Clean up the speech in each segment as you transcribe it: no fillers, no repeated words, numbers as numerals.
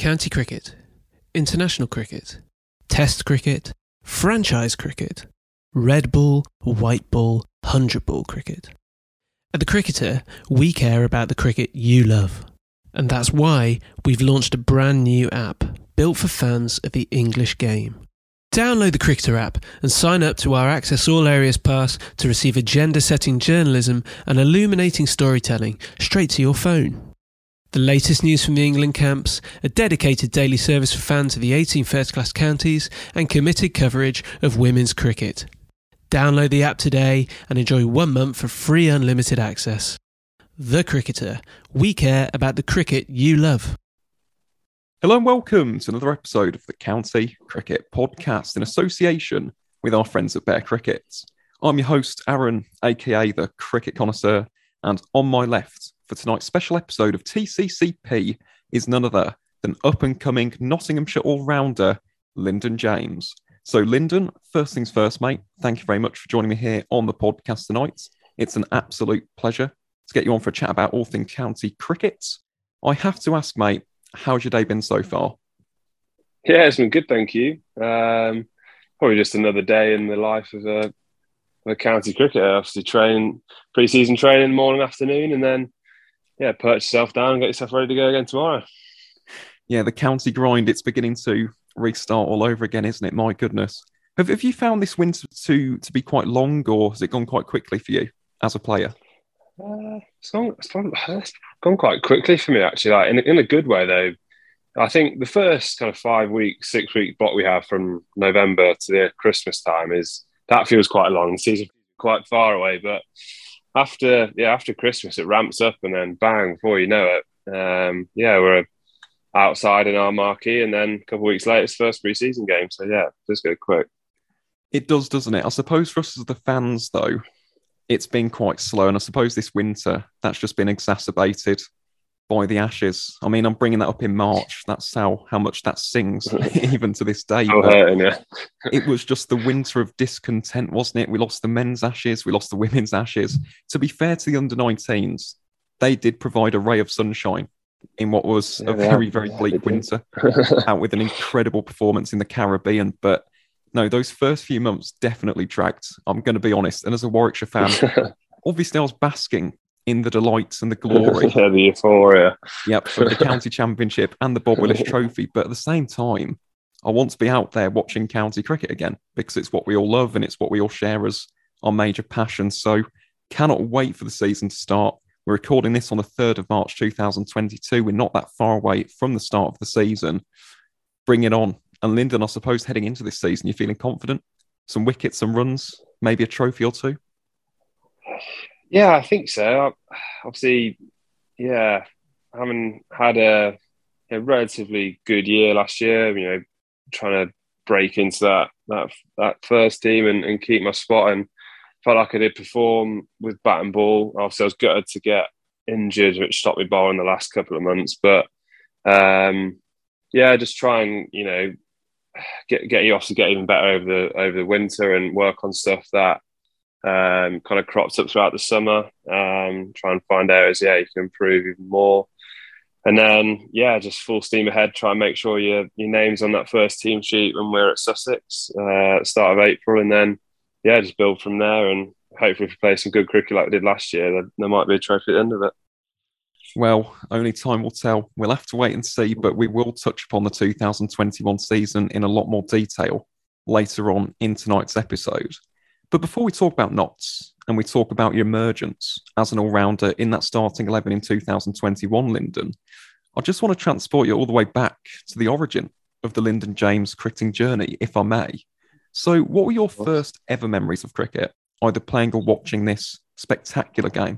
county cricket, international cricket, test cricket, franchise cricket, red ball, white ball, 100-ball cricket. At The Cricketer, we care about the cricket you love. And that's why we've launched a brand new app built for fans of the English game. Download the Cricketer app and sign up to our Access All Areas pass to receive agenda-setting journalism and illuminating storytelling straight to your phone. The latest news from the England camps, a dedicated daily service for fans of the 18 first-class counties, and committed coverage of women's cricket. Download the app today and enjoy 1 month for free unlimited access. The Cricketer. We care about the cricket you love. Hello and welcome to another episode of the County Cricket Podcast in association with our friends at Bear Cricket. I'm your host, Aaron, aka the Cricket Connoisseur, and on my left for tonight's special episode of TCCP is none other than up-and-coming Nottinghamshire all-rounder, Lyndon James. So Lyndon, first things first, mate, thank you very much for joining me here on the podcast tonight. It's an absolute pleasure to get you on for a chat about all things county cricket. I have to ask, mate, how's your day been so far? Yeah, it's been good, thank you. Probably just another day in the life of a county cricketer. Obviously, pre-season training morning, afternoon, and then perch yourself down and get yourself ready to go again tomorrow. Yeah, the county grind, it's beginning to restart all over again, isn't it? My goodness. Have you found this winter to be quite long, or has it gone quite quickly for you as a player? It's gone quite quickly for me, actually. Like in a good way, though. I think the first kind of 5 week, 6 week block we have from November to the Christmas time that feels quite long. The season quite far away, but after Christmas it ramps up, and then bang, before you know it, we're outside in our marquee, and then a couple of weeks later it's first pre-season game. So yeah, just go quick. It does, doesn't it? I suppose for us as the fans, though, it's been quite slow, and I suppose this winter that's just been exacerbated by the Ashes. I mean, I'm bringing that up in March. That's how much that stings even to this day. It was just the winter of discontent, wasn't it? We lost the men's Ashes, we lost the women's Ashes. To be fair to the under-19s, they did provide a ray of sunshine in what was a very, very bleak winter, out with an incredible performance in the Caribbean. But no, those first few months definitely dragged. I'm going to be honest. And as a Warwickshire fan, obviously I was basking in the delights and the glory. The euphoria. Yep, of the county championship and the Bob Willis trophy. But at the same time, I want to be out there watching county cricket again, because it's what we all love and it's what we all share as our major passion. So cannot wait for the season to start. We're recording this on the 3rd of March 2022. We're not that far away from the start of the season. Bring it on. And Lyndon, I suppose heading into this season, you're feeling confident? Some wickets, some runs, maybe a trophy or two? Yeah, I think so. Obviously, having had a relatively good year last year, trying to break into that first team and keep my spot, and felt like I did perform with bat and ball. Obviously, I was gutted to get injured, which stopped me bowling the last couple of months. But just try and get you off to get even better over the winter and work on stuff that kind of crops up throughout the summer. Try and find areas you can improve even more, and then just full steam ahead. Try and make sure your name's on that first team sheet when we're at Sussex at the start of April, and then just build from there. And hopefully, if we play some good cricket like we did last year, there might be a trophy at the end of it. Well, only time will tell. We'll have to wait and see, but we will touch upon the 2021 season in a lot more detail later on in tonight's episode. But before we talk about Notts and we talk about your emergence as an all-rounder in that starting 11 in 2021, Lyndon, I just want to transport you all the way back to the origin of the Lyndon James cricketing journey, if I may. So what were your first ever memories of cricket, either playing or watching this spectacular game?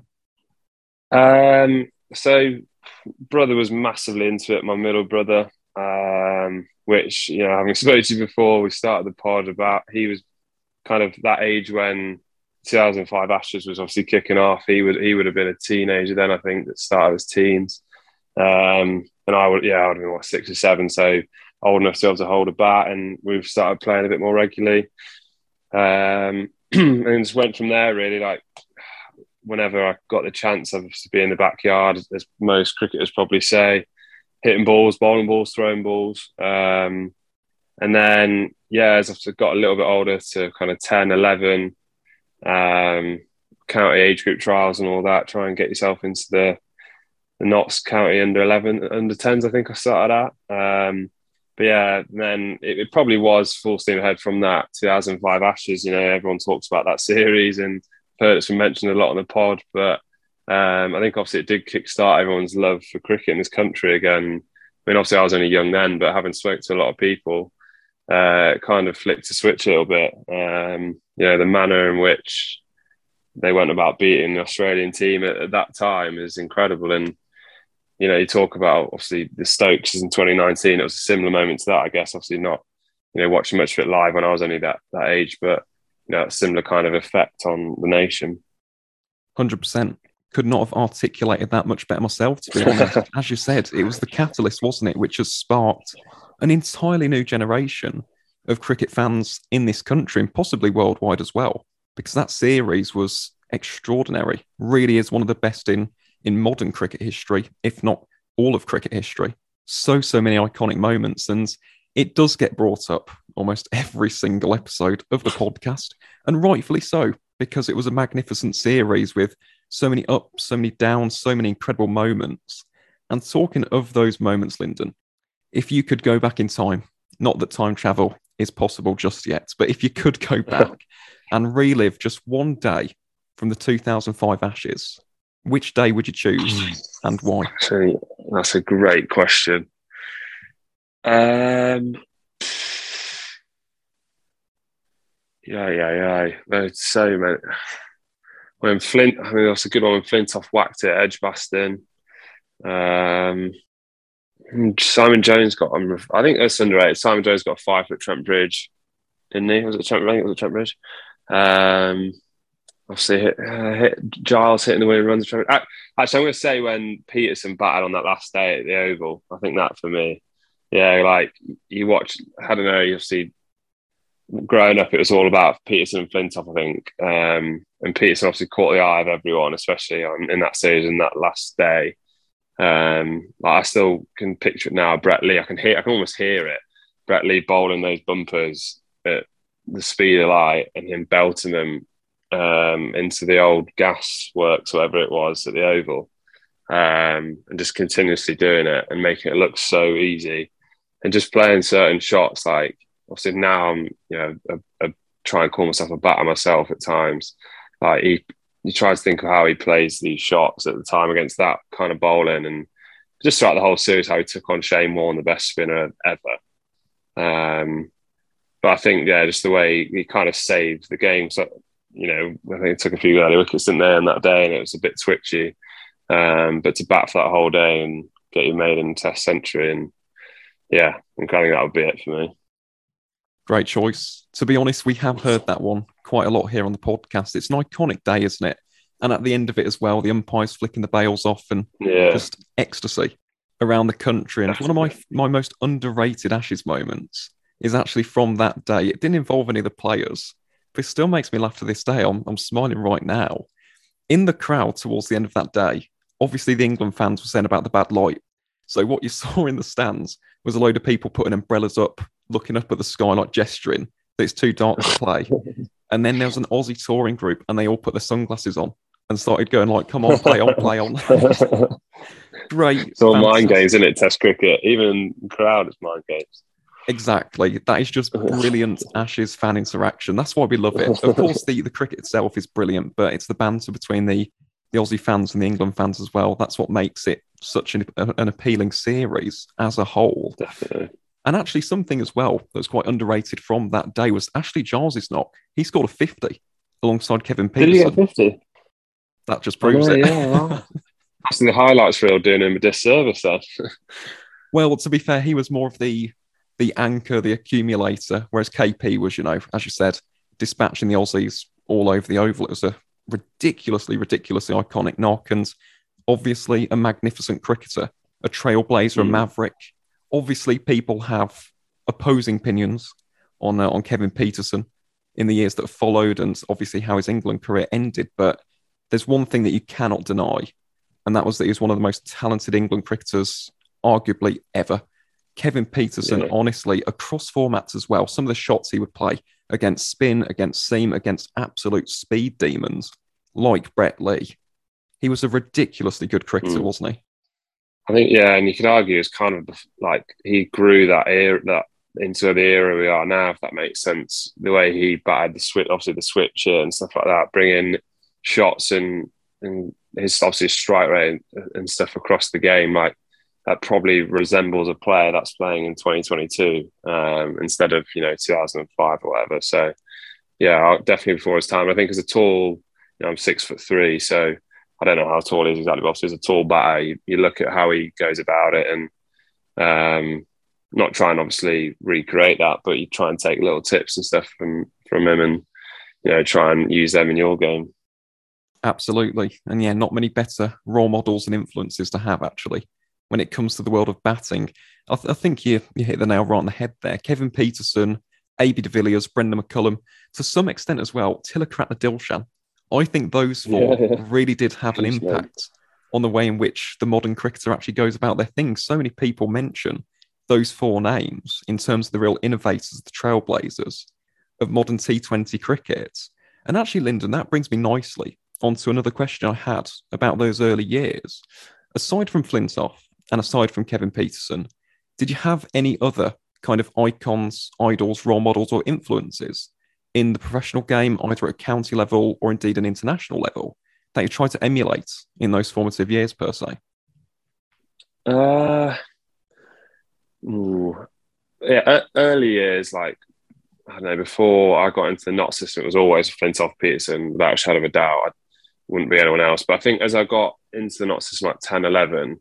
So brother was massively into it, my middle brother, which, having spoken to you before we started the pod about, he was kind of that age when 2005 Ashes was obviously kicking off. He would have been a teenager then, I think, at the start of his teens. And I would have been 6 or 7, so old enough to be able to hold a bat, and we've started playing a bit more regularly. And just went from there, really. Like, whenever I got the chance of to be in the backyard, as most cricketers probably say, hitting balls, bowling balls, throwing balls. And then, as I've got a little bit older to kind of 10, 11, county age group trials and all that, try and get yourself into the Notts County under 11, under 10s, I think I started at. But then it probably was full steam ahead from that 2005 Ashes. Everyone talks about that series and heard it's been mentioned a lot on the pod. But I think obviously it did kickstart everyone's love for cricket in this country again. I mean, obviously I was only young then, but having spoken to a lot of people, it kind of flicked a switch a little bit. The manner in which they went about beating the Australian team at that time is incredible. And, you talk about obviously the Stokes in 2019, it was a similar moment to that, I guess. Obviously not, watching much of it live when I was only that age, but, a similar kind of effect on the nation. 100%. Could not have articulated that much better myself, to be honest. As you said, it was the catalyst, wasn't it, which has sparked an entirely new generation of cricket fans in this country and possibly worldwide as well, because that series was extraordinary. Really is one of the best in modern cricket history, if not all of cricket history. So many iconic moments, and it does get brought up almost every single episode of the podcast, and rightfully so, because it was a magnificent series with so many ups, so many downs, so many incredible moments. And talking of those moments, Lyndon, if you could go back in time, not that time travel is possible just yet, but if you could go back and relive just one day from the 2005 Ashes, which day would you choose and why? Actually, that's a great question. There's so many. When Flint, I mean, that's a good one. When Flintoff whacked it, Edgbaston. Simon Jones got on. I think that's underrated. Simon Jones got a 5-foot Trent Bridge, didn't he? Was it Trent? I think it was Trent Bridge. Obviously, hit Giles hitting the winning runs. Actually, I'm going to say when Peterson batted on that last day at the Oval. I think that for me, like you watch. I don't know. You see, growing up, it was all about Peterson and Flintoff, I think. And Peterson obviously caught the eye of everyone, especially in that series and that last day. I still can picture it now. Brett Lee, I can almost hear it. Brett Lee bowling those bumpers at the speed of light and him belting them into the old gas works, whatever it was, at the Oval, and just continuously doing it and making it look so easy, and just playing certain shots. Like obviously now I'm, I try and call myself a batter myself at times. Like you try to think of how he plays these shots at the time against that kind of bowling, and just throughout the whole series, how he took on Shane Warne, the best spinner ever. But I think, just the way he kind of saved the game. So, I think he took a few early wickets, didn't they, on that day, and it was a bit twitchy. But to bat for that whole day and get your maiden Test century, and I think that would be it for me. Great choice. To be honest, we have heard that one quite a lot here on the podcast. It's an iconic day, isn't it? And at the end of it as well, the umpires flicking the bails off and just ecstasy around the country. And one of my most underrated Ashes moments is actually from that day. It didn't involve any of the players, but it still makes me laugh to this day. I'm smiling right now. In the crowd towards the end of that day, obviously the England fans were saying about the bad light. So what you saw in the stands was a load of people putting umbrellas up, looking up at the sky, like gesturing that it's too dark to play. And then there was an Aussie touring group and they all put their sunglasses on and started going like, come on, play on, play on. Great. It's all mind games, isn't it? Test cricket. Even the crowd is mind games. Exactly. That is just brilliant Ashes fan interaction. That's why we love it. Of course, the cricket itself is brilliant, but it's the banter between the Aussie fans and the England fans as well. That's what makes it such an appealing series as a whole. Definitely. And actually something as well that was quite underrated from that day was Ashley Giles' knock. He scored a 50 alongside Kevin Peterson. Did he get 50? That just proves it. Yeah, well, that's the highlights reel doing him a disservice then. Well, to be fair, he was more of the anchor, the accumulator, whereas KP was, as you said, dispatching the Aussies all over the Oval. It was a ridiculously iconic knock, and obviously a magnificent cricketer, a trailblazer, a maverick. Obviously, people have opposing opinions on Kevin Peterson in the years that followed, and obviously how his England career ended. But there's one thing that you cannot deny, and that was that he was one of the most talented England cricketers arguably ever. Kevin Peterson, honestly, across formats as well, some of the shots he would play against spin, against seam, against absolute speed demons like Brett Lee. He was a ridiculously good cricketer, wasn't he? I think, and you could argue it's kind of like he grew that into the era we are now, if that makes sense. The way he batted the switch, obviously the switcher and stuff like that, bringing shots and his obviously strike rate and stuff across the game, like that probably resembles a player that's playing in 2022 instead of 2005 or whatever. So definitely before his time. I think as a tall, I'm 6'3", so I don't know how tall he is exactly, but obviously as a tall batter, you look at how he goes about it and not try and obviously recreate that, but you try and take little tips and stuff from him and try and use them in your game. Absolutely. And not many better role models and influences to have, actually, when it comes to the world of batting. I think you hit the nail right on the head there. Kevin Peterson, A.B. de Villiers, Brendan McCullum, to some extent as well, Tilakratne Dilshan. I think those four really did have an impact on the way in which the modern cricketer actually goes about their things. So many people mention those four names in terms of the real innovators, the trailblazers of modern T20 cricket. And actually, Lyndon, that brings me nicely onto another question I had about those early years. Aside from Flintoff and aside from Kevin Peterson, did you have any other kind of icons, idols, role models, or influences in the professional game, either at county level or indeed an international level, that you tried to emulate in those formative years, per se? Early years, like, I don't know, before I got into the Nott system, it was always Flintoff, Peterson, without a shadow of a doubt. I wouldn't be anyone else. But I think as I got into the Nott system, like 10, 11,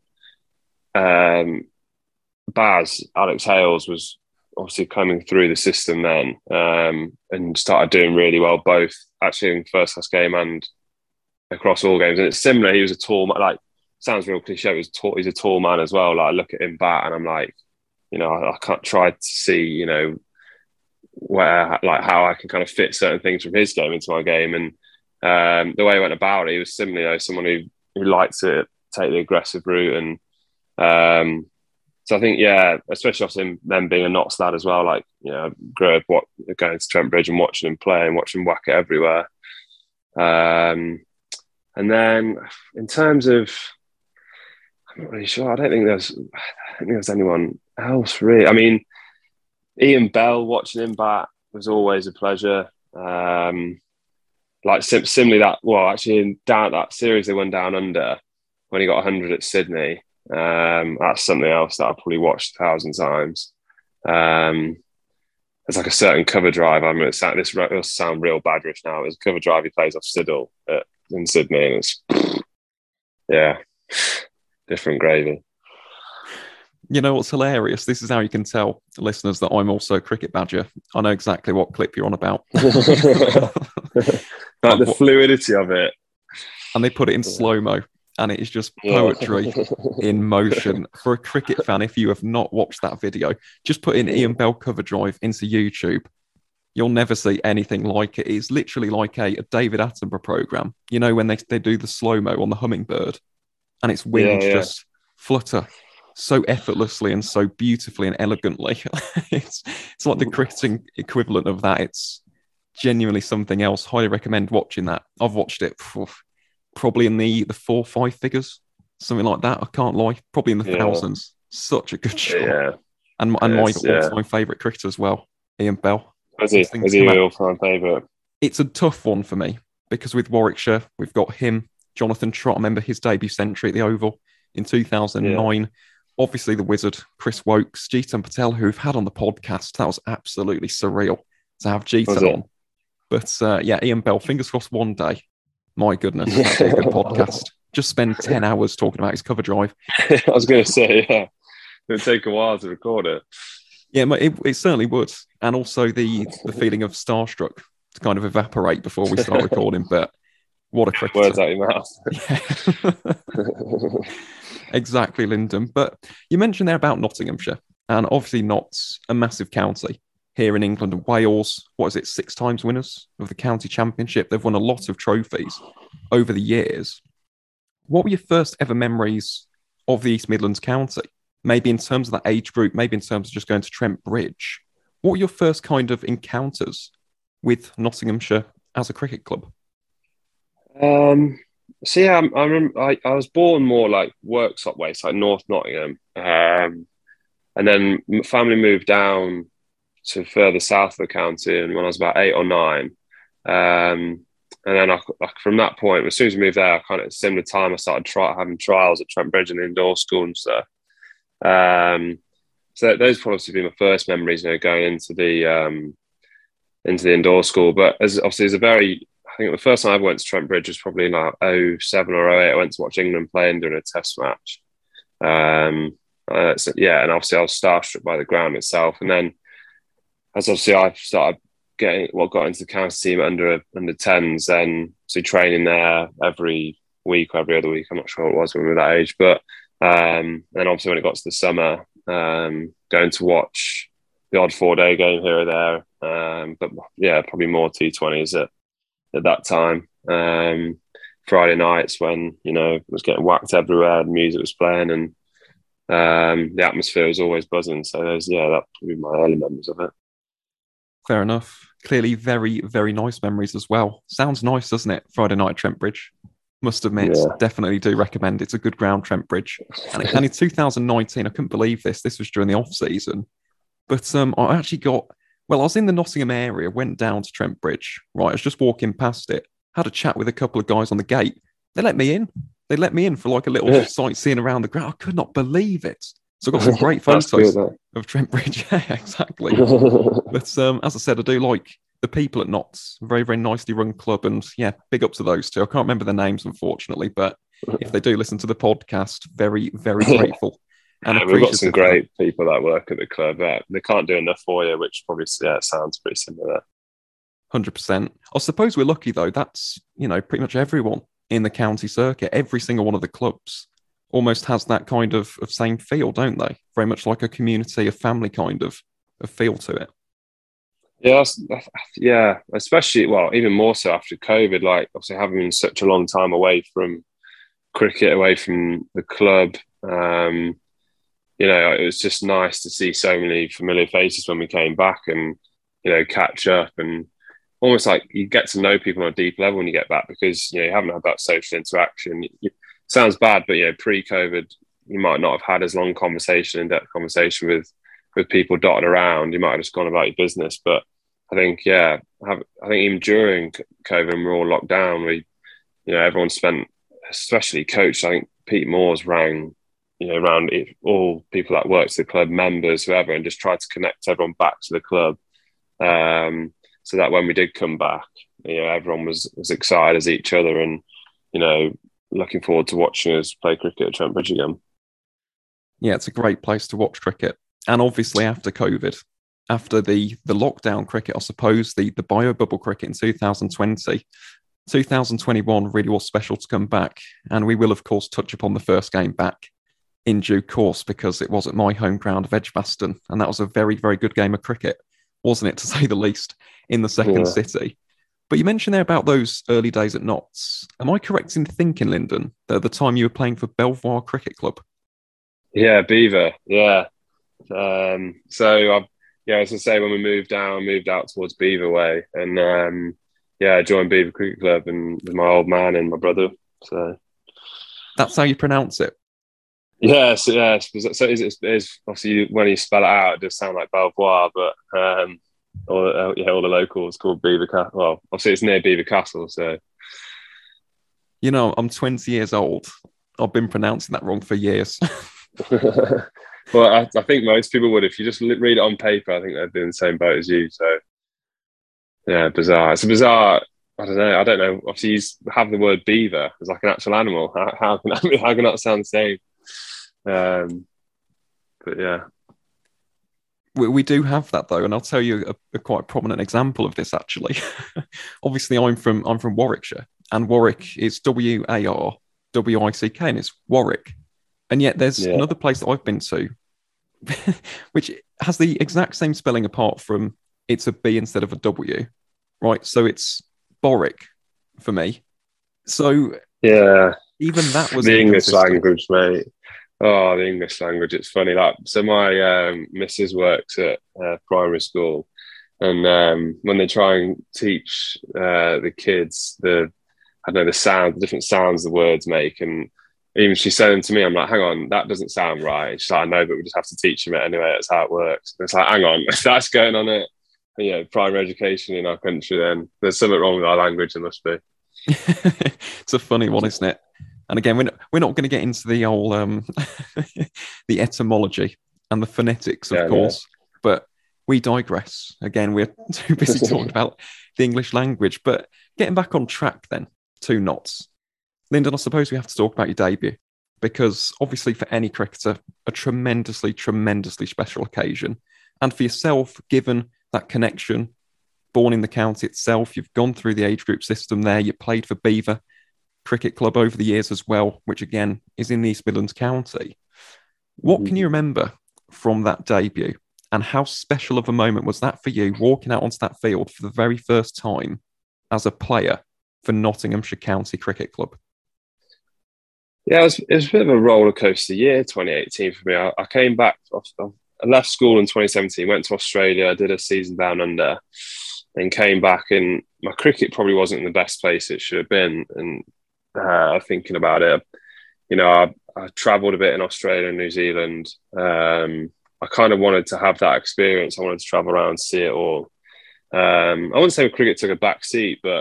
Baz, Alex Hales, was obviously coming through the system then and started doing really well, both actually in first class game and across all games. And it's similar. He was a tall, like, sounds real cliche. He's a tall man as well. Like, I look at him bat and I'm like, I can't try to see, where, like, how I can kind of fit certain things from his game into my game. And the way he went about it, he was similarly someone who liked to take the aggressive route. And so I think, especially obviously them being a Notts lad as well, like, grew up going to Trent Bridge and watching him play and watching him whack it everywhere. And then in terms of, I'm not really sure. I don't think there's anyone else really. I mean, Ian Bell, watching him bat was always a pleasure. Like similarly actually down that series they won down under when he got 100 at Sydney. That's something else that I've probably watched 1,000 times. There's like a certain cover drive. I mean, this will sound real badrish now. It's a cover drive he plays off Siddle in Sydney, and it's different gravy. You know what's hilarious? This is how you can tell listeners that I'm also a cricket badger. I know exactly what clip you're on about. Like the fluidity of it. And they put it in slow-mo. And it is just poetry in motion. For a cricket fan, if you have not watched that video, just put in Ian Bell cover drive into YouTube. You'll never see anything like it. It's literally like a David Attenborough program. When they do the slow-mo on the hummingbird and its wings just flutter so effortlessly and so beautifully and elegantly. It's like the cricketing equivalent of that. It's genuinely something else. Highly recommend watching that. I've watched it probably in the 4-5 figures, something like that. I can't lie. Probably in the thousands. Such a good shot. Yeah. And my all-time favourite cricketer as well, Ian Bell. Is he your all-time favourite? It's a tough one for me because with Warwickshire, we've got him, Jonathan Trott. I remember his debut century at the Oval in 2009. Yeah. Obviously, the wizard, Chris Wokes, Jeetan Patel, who we've had on the podcast. That was absolutely surreal to have Jeetan on. But Ian Bell, fingers crossed one day. My goodness, that'd be a good podcast. Just spend 10 hours talking about his cover drive. I was going to say, it would take a while to record it. Yeah, it certainly would. And also the feeling of starstruck to kind of evaporate before we start recording. But what a cricketer. Words out your mouth. Yeah. Exactly, Lyndon. But you mentioned there about Nottinghamshire. And obviously Notts, a massive county here in England and Wales. 6 times winners of the county championship? They've won a lot of trophies over the years. What were your first ever memories of the East Midlands County? maybe in terms of that age group, maybe in terms of just going to Trent Bridge, what were your first kind of encounters with Nottinghamshire as a cricket club? So yeah, I remember I was born more like Worksop way, so like North Nottingham, and then family moved down to further south of the county, and when I was about 8 or 9, and then from that point, as soon as we moved there, kind of at a similar time, I started having trials at Trent Bridge and the indoor school and stuff. So those probably been my first memories, going into the indoor school. But obviously, I think the first time I went to Trent Bridge was probably in like 07 or 08. I went to watch England playing during a test match. And obviously I was starstruck by the ground itself. And then as obviously I started got into the county team under 10s, then so training there every week or every other week. I'm not sure what it was when we were that age. But then obviously when it got to the summer, going to watch the odd 4-day game here or there. But yeah, probably more T20s at that time. Friday nights when, it was getting whacked everywhere, the music was playing, and the atmosphere was always buzzing. So that would be my early memories of it. Fair enough. Clearly very, very nice memories as well. Sounds nice, doesn't it? Friday night at Trent Bridge. Must admit, definitely do recommend. It's a good ground, Trent Bridge. And in 2019, I couldn't believe this. This was during the off season. But I actually I was in the Nottingham area, went down to Trent Bridge, right? I was just walking past it, had a chat with a couple of guys on the gate. They let me in. They let me in for like a little sightseeing around the ground. I could not believe it. So I got some great photos of Trent Bridge. Yeah, exactly. But as I said, I do like the people at Notts. Very, very nicely run club. And yeah, big up to those two. I can't remember their names, unfortunately, but if they do listen to the podcast, very, very grateful. And we've got some great people that work at the club. They can't do enough for you, which probably sounds pretty similar. 100%. I suppose we're lucky, though. That's, pretty much everyone in the county circuit, every single one of the clubs almost has that kind of same feel, don't they? Very much like a community, a family kind of feel to it. Yeah, especially, even more so after COVID, like obviously having been such a long time away from cricket, away from the club. It was just nice to see so many familiar faces when we came back and, catch up, and almost like you get to know people on a deep level when you get back, because, you haven't had that social interaction. Sounds bad, but, pre-COVID, you might not have had as long in-depth conversation with people dotted around. You might have just gone about your business. But I think, I think even during COVID, when we were all locked down, everyone spent, especially coach, I think Pete Moores rang, around all people that worked at the club, members, whoever, and just tried to connect everyone back to the club. So that when we did come back, everyone was as excited as each other, and, looking forward to watching us play cricket at Trent Bridge again. Yeah, it's a great place to watch cricket. And obviously after COVID, after the lockdown cricket, I suppose the bio bubble cricket in 2020, 2021 really was special to come back. And we will, of course, touch upon the first game back in due course, because it was at my home ground of Edgbaston. And that was a very, very good game of cricket, wasn't it, to say the least, in the second city. But you mentioned there about those early days at Notts. Am I correct in thinking, Lyndon, that at the time you were playing for Belvoir Cricket Club? Yeah, Beaver. Yeah. As I say, when we moved out towards Beaver Way, and I joined Beaver Cricket Club and with my old man and my brother. So that's how you pronounce it. Yes. So it's obviously when you spell it out, it does sound like Belvoir, but all the locals called Beaver Castle. Well, obviously it's near Beaver Castle, so. I'm 20 years old. I've been pronouncing that wrong for years. Well, I think most people would. If you just read it on paper, I think they'd be in the same boat as you. So, yeah, bizarre. It's a bizarre. I don't know. Obviously, you have the word beaver as like an actual animal. How can that sound the same? But yeah. We do have that though, and I'll tell you a quite prominent example of this actually. Obviously, I'm from Warwickshire, and Warwick is WARWICK, and it's Warwick. And yet there's another place that I've been to, which has the exact same spelling apart from it's a B instead of a W, right? So it's Borwick for me. So yeah, even that was the English language, mate. Oh, the English language. It's funny. Like, so my missus works at primary school, and when they try and teach the kids I don't know, the different sounds the words make, and even she's saying them to me, I'm like, hang on, that doesn't sound right. And she's like, I know, but we just have to teach them it anyway. That's how it works. And it's like, hang on, that's going on at primary education in our country. Then there's something wrong with our language. There must be. It's a funny one, isn't it? And again, we're not going to get into the old the etymology and the phonetics, of course, but we digress. Again, we're too busy talking about the English language. But getting back on track then, 2 knots. Lyndon, I suppose we have to talk about your debut, because obviously for any cricketer, a tremendously, tremendously special occasion. And for yourself, given that connection, born in the county itself, you've gone through the age group system there, you played for Belvoir Cricket Club over the years as well, which again is in the East Midlands County. What can you remember from that debut, and how special of a moment was that for you, walking out onto that field for the very first time as a player for Nottinghamshire County Cricket Club? Yeah, it was a bit of a roller coaster year, 2018 for me. I came back, I left school in 2017, went to Australia, did a season down under, and came back, and my cricket probably wasn't in the best place it should have been. And thinking about it, I travelled a bit in Australia and New Zealand. I kind of wanted to have that experience. I wanted to travel around, see it all. I wouldn't say cricket took a back seat, but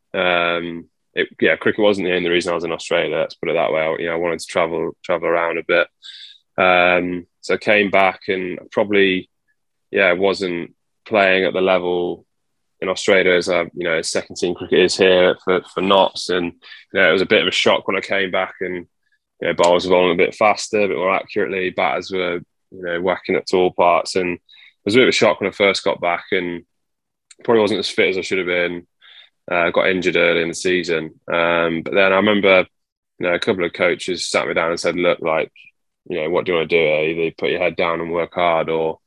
cricket wasn't the only reason I was in Australia. Let's put it that way. I wanted to travel around a bit. So I came back, and probably, wasn't playing at the level in Australia as second team cricket is here for Notts. And it was a bit of a shock when I came back, and bowls were rolling a bit faster, a bit more accurately. Batters were whacking at all parts, and it was a bit of a shock when I first got back, and probably wasn't as fit as I should have been. Got injured early in the season, but then I remember a couple of coaches sat me down and said, "Look, what do you want to do? Either put your head down and work hard, or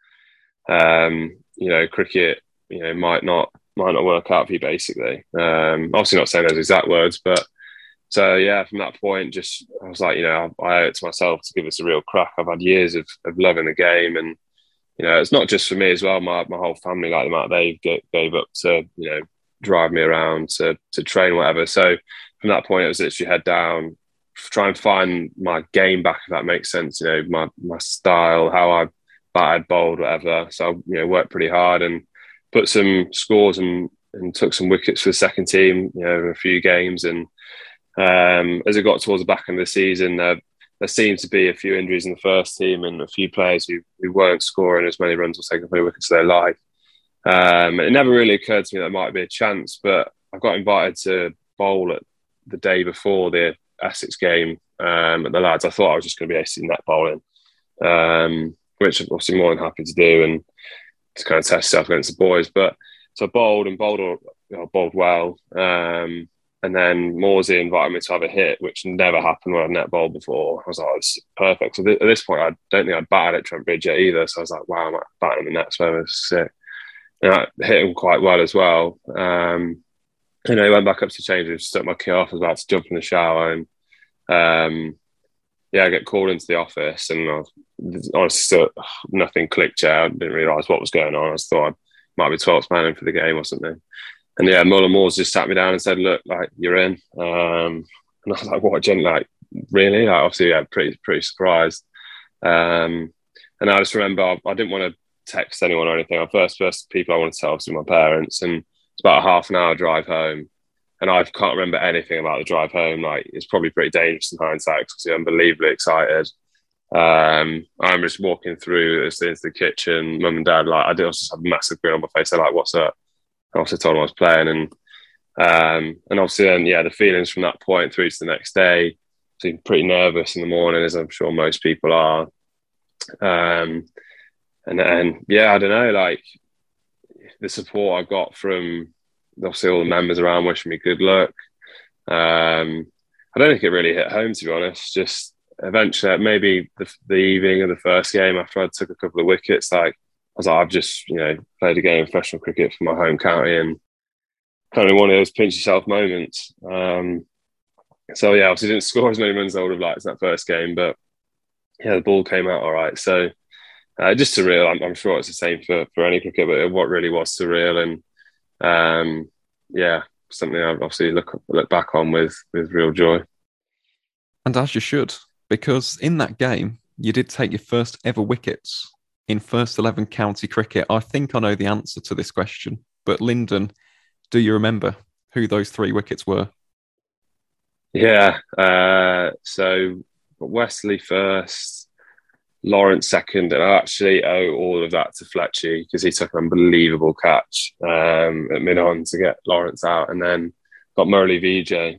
cricket might not work out for you, basically." Obviously not saying those exact words, but so from that point, just I was like, I owe it to myself to give this a real crack. I've had years of loving the game, and it's not just for me as well. My whole family, like the amount they gave up to drive me around to train, whatever. So from that point, it was literally head down, try and find my game back, if that makes sense. My style, how I batted, bowled, whatever. So worked pretty hard and put some scores and took some wickets for the second team, in a few games. And as it got towards the back end of the season, there seemed to be a few injuries in the first team and a few players who weren't scoring as many runs or taking as many wickets as they liked. It never really occurred to me that there might be a chance, but I got invited to bowl at the day before the Essex game at the Lads. I thought I was just going to be acing net bowling, which I'm obviously more than happy to do and to kind of test myself against the boys. But so I bowled well. And then Morsey invited me to have a hit, which never happened when I'd net bowled before. I was like, oh, this is perfect. So at this point, I don't think I'd batted at Trent Bridge yet either. So I was like, wow, I'm batting in the net, so it was sick. And I hit him quite well as well. He went back up to change and stuck my kit off. I was about to jump in the shower and I get called into the office, and I was honestly still nothing clicked yet. I didn't realise what was going on. I just thought I might be 12th man in for the game or something. And Muller Moores just sat me down and said, "Look, you're in." And I was like, "What, Jen? Really?" Obviously, pretty surprised. And I just remember I didn't want to text anyone or anything. First people I wanted to tell was my parents, and it's about a half an hour drive home. And I can't remember anything about the drive home. It's probably pretty dangerous in hindsight because I'm unbelievably excited. I'm just walking through into the kitchen. Mum and Dad, I did also have a massive grin on my face. They're like, "What's up?" I also told them I was playing, and obviously then the feelings from that point through to the next day. Seemed pretty nervous in the morning, as I'm sure most people are. And then I don't know, the support I got from obviously all the members around wishing me good luck. I don't think it really hit home, to be honest. Just eventually, maybe the evening of the first game after I took a couple of wickets, I was like, I've just played a game of professional cricket for my home county, and kind of one of those pinch yourself moments. So obviously didn't score as many runs as I would have liked in that first game, but yeah, the ball came out all right. So just surreal. I'm sure it's the same for any cricket, but what really was surreal, and yeah, something I obviously look back on with real joy. And as you should, because in that game, you did take your first ever wickets in first 11 county cricket. I think I know the answer to this question, but Lyndon, do you remember who those 3 wickets were? Yeah. So Wesley first, Lawrence second, and I actually owe all of that to Fletchy because he took an unbelievable catch at mid-on to get Lawrence out, and then got Murali Vijay.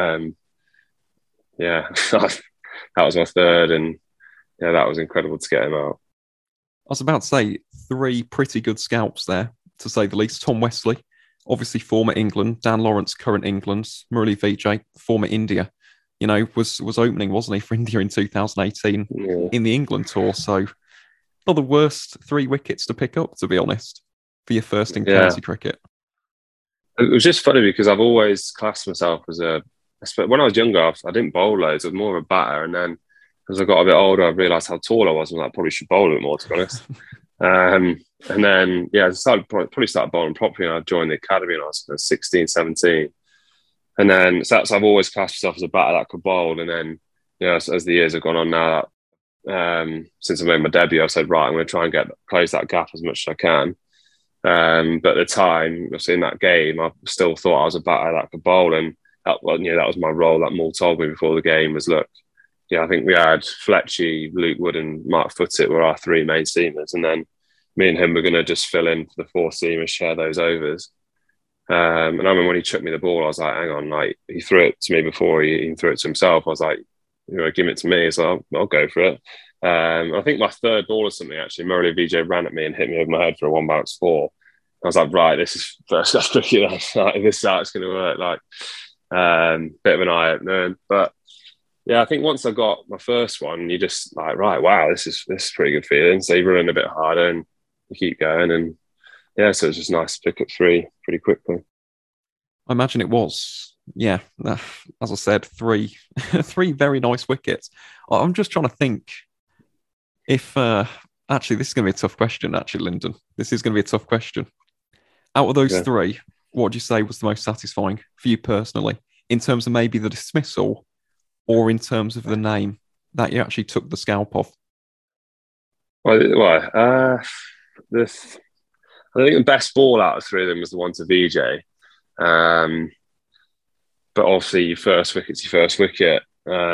Yeah, that was my third, and yeah, that was incredible to get him out. I was about to say 3 pretty good scalps there, to say the least. Tom Wesley, obviously former England. Dan Lawrence, current England. Murali Vijay, former India. You know, was opening, wasn't he, for India in 2018 in the England tour. So not the worst 3 wickets to pick up, to be honest, for your first in county cricket. It was just funny because I've always classed myself as when I was younger, I didn't bowl loads. I was more of a batter. And then as I got a bit older, I realised how tall I was and I probably should bowl a bit more, to be honest. And then, yeah, I probably started bowling properly and I joined the academy when I was 16, 17. And then, so I've always classed myself as a batter that could bowl. And then, you know, as the years have gone on now, since I made my debut, I've said, right, I'm going to try and close that gap as much as I can. But at the time, in that game, I still thought I was a batter that could bowl. And that was my role. That Maul told me before the game was, look, I think we had Fletchy, Luke Wood and Mark Footitt were our 3 main seamers. And then me and him were going to just fill in for the 4 seamers, share those overs. And I remember when he chucked me the ball, I was like, hang on, like he threw it to me before he even threw it to himself. I was like, give it to me. So I'll go for it. I think my third ball or something, actually, Murali Vijay ran at me and hit me over my head for a 1 bounce 4. I was like, right, this is first class cricket. Like, if this is how it's going to work. Like, bit of an eye opener. But yeah, I think once I got my first one, you just like, right, wow, this is pretty good feeling. So you run a bit harder and you keep going. And yeah, so it's just nice to pick up 3 pretty quickly. I imagine it was. Yeah, as I said, 3 very nice wickets. I'm just trying to think if actually this is going to be a tough question. Actually, Lyndon, this is going to be a tough question. Out of those 3, what would you say was the most satisfying for you personally, in terms of maybe the dismissal, or in terms of the name that you actually took the scalp off? I think the best ball out of 3 of them was the one to VJ. But obviously, your first wicket's your first wicket.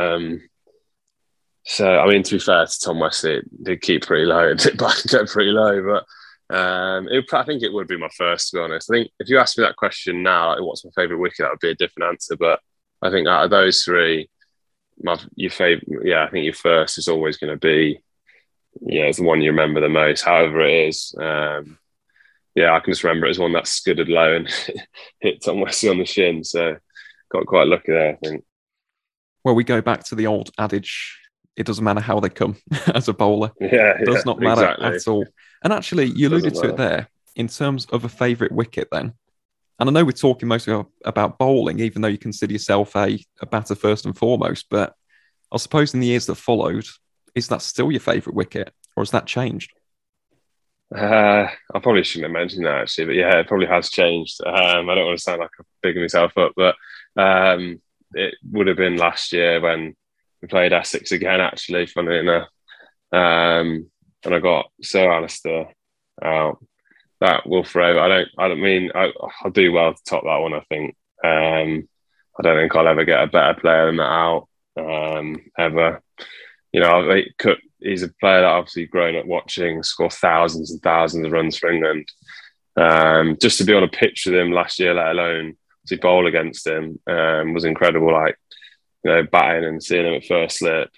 So, I mean, to be fair to Tom Wesley, it did keep pretty low. It did back and pretty low, but I think it would be my first, to be honest. I think if you ask me that question now, like, what's my favourite wicket, that would be a different answer. But I think out of those 3, your favourite, I think your first is always going to be, it's the one you remember the most, however it is. I can just remember it as one that scudded low and hit Tom Wesley on the shin. So got quite lucky there, I think. Well, we go back to the old adage, it doesn't matter how they come as a bowler. It does not matter at all. And actually, you alluded to it there, in terms of a favourite wicket then. And I know we're talking mostly about bowling, even though you consider yourself a batter first and foremost. But I suppose in the years that followed, is that still your favourite wicket, or has that changed? I probably shouldn't have mentioned that, actually. But yeah, it probably has changed. I don't want to sound like I'm bigging myself up, but it would have been last year when we played Essex again, actually, funnily enough. And I got Sir Alistair out. That will forever. I'll do well to top that one, I think. I don't think I'll ever get a better player than that out, ever. He's a player that I've obviously grown up watching, score thousands and thousands of runs for England. Just to be on a pitch with him last year, let alone to bowl against him, was incredible. Like, batting and seeing him at first slip.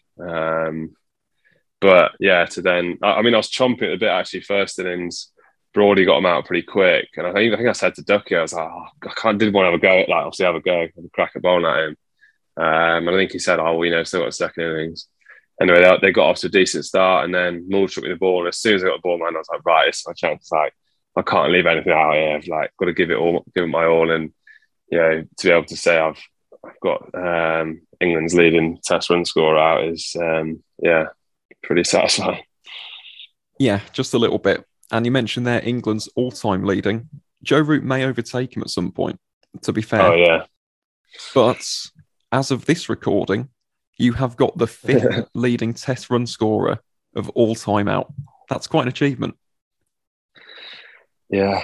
But yeah, to then, I was chomping at the bit actually. First innings, Broady got him out pretty quick, and I think I said to Ducky, I was like, didn't want to have a go at, like, obviously have a crack at bowling at him. And I think he said, still got a second innings. Anyway, they got off to a decent start, and then Moore took me the ball. And as soon as I got the ball, man, I was like, right, it's my chance. Like, I can't leave anything out here. I've like got to give it my all, and to be able to say I've got England's leading Test run scorer out is pretty satisfying. Yeah, just a little bit. And you mentioned there England's all-time leading. Joe Root may overtake him at some point, to be fair. Oh, yeah. But as of this recording, you have got the 5th leading Test run scorer of all time out. That's quite an achievement. Yeah.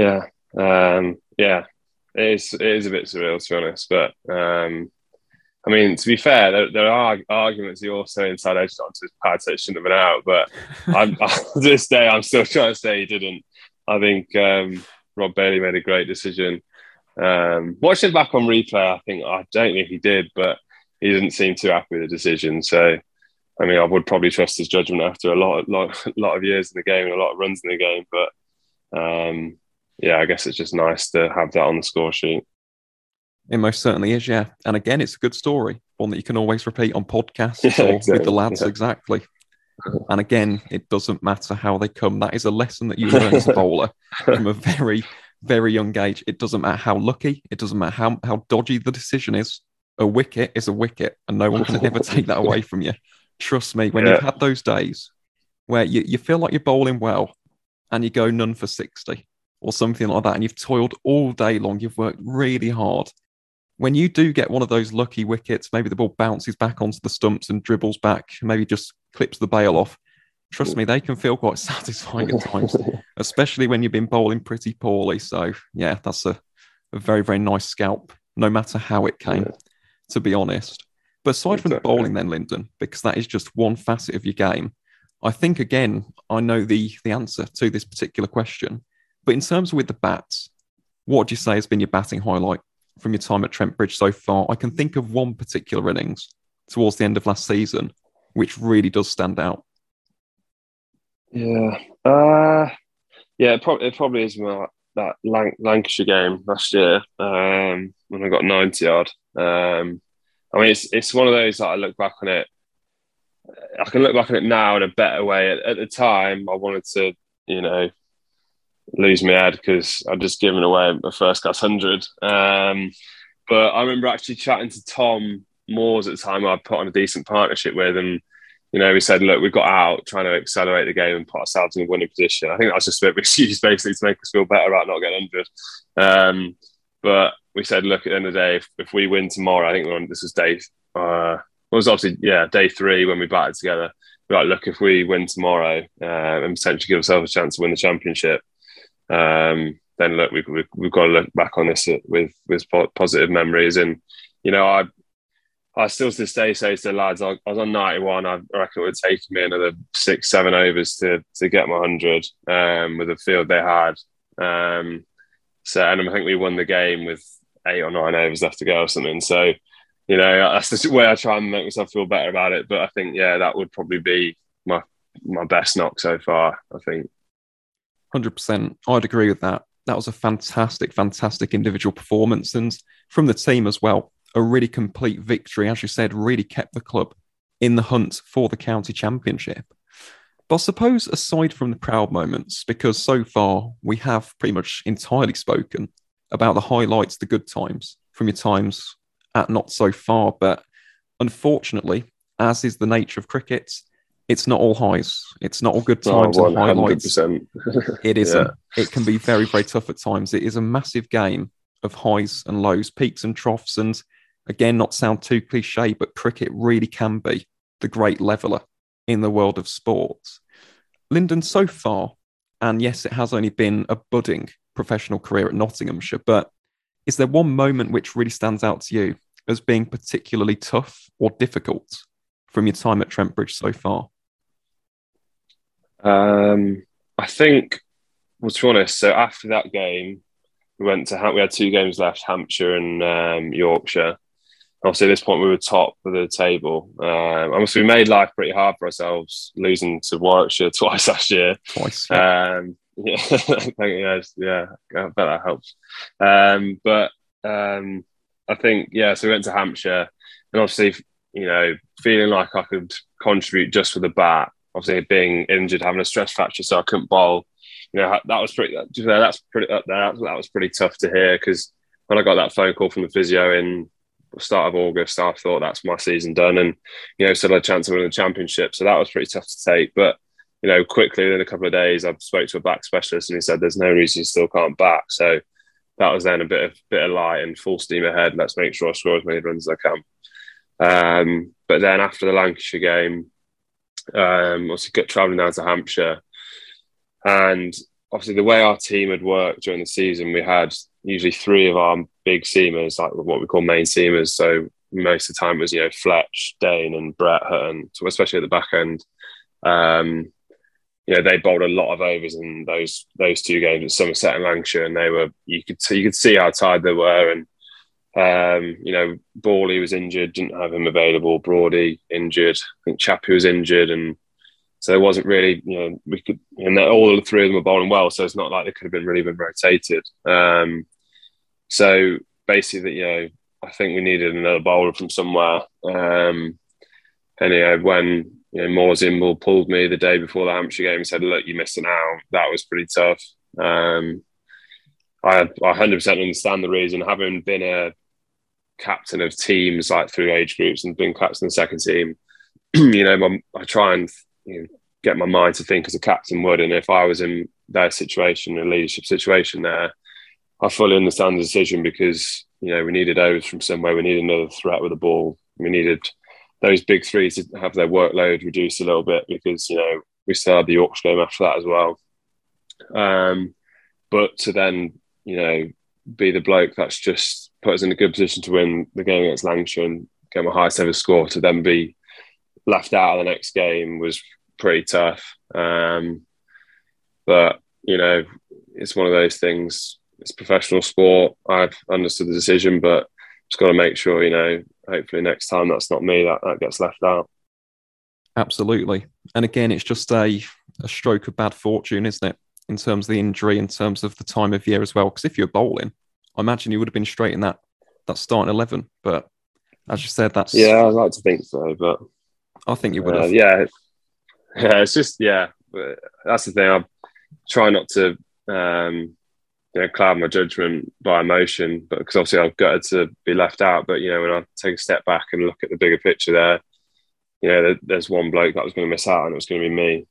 It is a bit surreal, to be honest. But I mean, to be fair, there are arguments you're also inside edge on to his pad, so it shouldn't have been out. But to this day, I'm still trying to say he didn't. I think Rob Bailey made a great decision. Watching it back on replay, I don't think he did, but he didn't seem too happy with the decision. So, I mean, I would probably trust his judgment after a lot of years in the game and a lot of runs in the game. But yeah, I guess it's just nice to have that on the score sheet. It most certainly is, yeah. And again, it's a good story, one that you can always repeat on podcasts or exactly. with the lads, exactly. And again, it doesn't matter how they come. That is a lesson that you learn as a bowler from a very, very young age. It doesn't matter how lucky, it doesn't matter how dodgy the decision is. A wicket is a wicket, and no one can ever take that away from you. Trust me, when you've had those days where you feel like you're bowling well and you go none for 60 or something like that, and you've toiled all day long, you've worked really hard. When you do get one of those lucky wickets, maybe the ball bounces back onto the stumps and dribbles back, maybe just clips the bail off. Trust me, they can feel quite satisfying at times, especially when you've been bowling pretty poorly. So, yeah, that's a very, very nice scalp, no matter how it came, to be honest. But aside from the bowling then, Lyndon, because that is just one facet of your game, I think, again, I know the answer to this particular question. But in terms of with the bats, what would you say has been your batting highlight from your time at Trent Bridge so far? I can think of one particular innings towards the end of last season, which really does stand out. Yeah. It probably is that Lancashire game last year when I got 90 odd. I mean, it's one of those that I look back on it. I can look back on it now in a better way. At the time, I wanted to, lose my head because I'd just given away my first class 100. But I remember actually chatting to Tom Moores at the time I put on a decent partnership with, and we said, look, we've got out trying to accelerate the game and put ourselves in a winning position. I think that was just a bit of an excuse basically to make us feel better about not getting 100. But we said, look, at the end of the day, if we win tomorrow, I think this was day 3 when we batted together. We're like, look, if we win tomorrow and potentially give ourselves a chance to win the championship, then look, we've got to look back on this with positive memories. And I still to this day say to the lads, I was on 91. I reckon it would take me another 6-7 overs to get my 100 with the field they had. And I think we won the game with 8 or 9 overs left to go or something. So, that's the way I try and make myself feel better about it. But I think, that would probably be my best knock so far, I think. 100%. I'd agree with that. That was a fantastic, fantastic individual performance. And from the team as well, a really complete victory, as you said, really kept the club in the hunt for the county championship. But I suppose aside from the proud moments, because so far we have pretty much entirely spoken about the highlights, the good times from your times at Not So Far. But unfortunately, as is the nature of cricket, it's not all highs. It's not all good times and highlights. It isn't. Yeah. It can be very, very tough at times. It is a massive game of highs and lows, peaks and troughs. And again, not sound too cliche, but cricket really can be the great leveller in the world of sports. Lyndon, so far, and yes, it has only been a budding professional career at Nottinghamshire, but is there one moment which really stands out to you as being particularly tough or difficult from your time at Trent Bridge so far? I think, well, to be honest, so after that game, we had 2 games left, Hampshire and Yorkshire. Obviously, at this point, we were top of the table. Obviously, we made life pretty hard for ourselves, losing to Warwickshire twice last year. Twice. I bet that helps. But I think, so we went to Hampshire, and obviously, feeling like I could contribute just with the bat. Obviously, being injured, having a stress fracture, so I couldn't bowl. That was pretty. That's pretty up there. That was pretty tough to hear, because when I got that phone call from the physio in start of August, I thought that's my season done, and still had a chance of winning the championship. So that was pretty tough to take. But quickly within a couple of days, I spoke to a back specialist, and he said there's no reason you still can't back. So that was then a bit of light and full steam ahead. Let's make sure I score as many runs as I can. But then after the Lancashire game, obviously travelling down to Hampshire, and obviously the way our team had worked during the season, we had usually 3 of our big seamers, like what we call main seamers. So most of the time it was, Fletch, Dane and Brett Hutton, so especially at the back end. They bowled a lot of overs in those 2 games at Somerset and Lancashire, and you could see how tired they were. And Borley was injured, didn't have him available. Broady injured. I think Chappie was injured, and so it wasn't really, we could, and all the 3 of them were bowling well, so it's not like they could have been really been rotated. So basically, I think we needed another bowler from somewhere. And when Moores Imble pulled me the day before the Hampshire game and said, "Look, you're missing out," that was pretty tough. I 100% understand the reason. Having been a captain of teams like through age groups and been captain of the second team, I try and get my mind to think as a captain would. And if I was in their situation, a leadership situation there, I fully understand the decision, because we needed overs from somewhere. We needed another threat with the ball. We needed those big 3 to have their workload reduced a little bit, because we still had the Yorkshire game after that as well. But to then be the bloke that's just put us in a good position to win the game against Lancashire and get my highest ever score, to then be left out of the next game was pretty tough. But it's one of those things. It's professional sport. I've understood the decision, but just got to make sure, hopefully next time that's not me that gets left out. Absolutely. And again, it's just a stroke of bad fortune, isn't it? In terms of the injury, in terms of the time of year as well. Because if you're bowling, I imagine you would have been straight in that starting 11. But as you said, that's... Yeah, I'd like to think so, but... I think you would have. Yeah, it's just, but that's the thing. I try not to cloud my judgment by emotion, but because obviously I've gutted to be left out. But when I take a step back and look at the bigger picture there, there's one bloke that was going to miss out, and it was going to be me.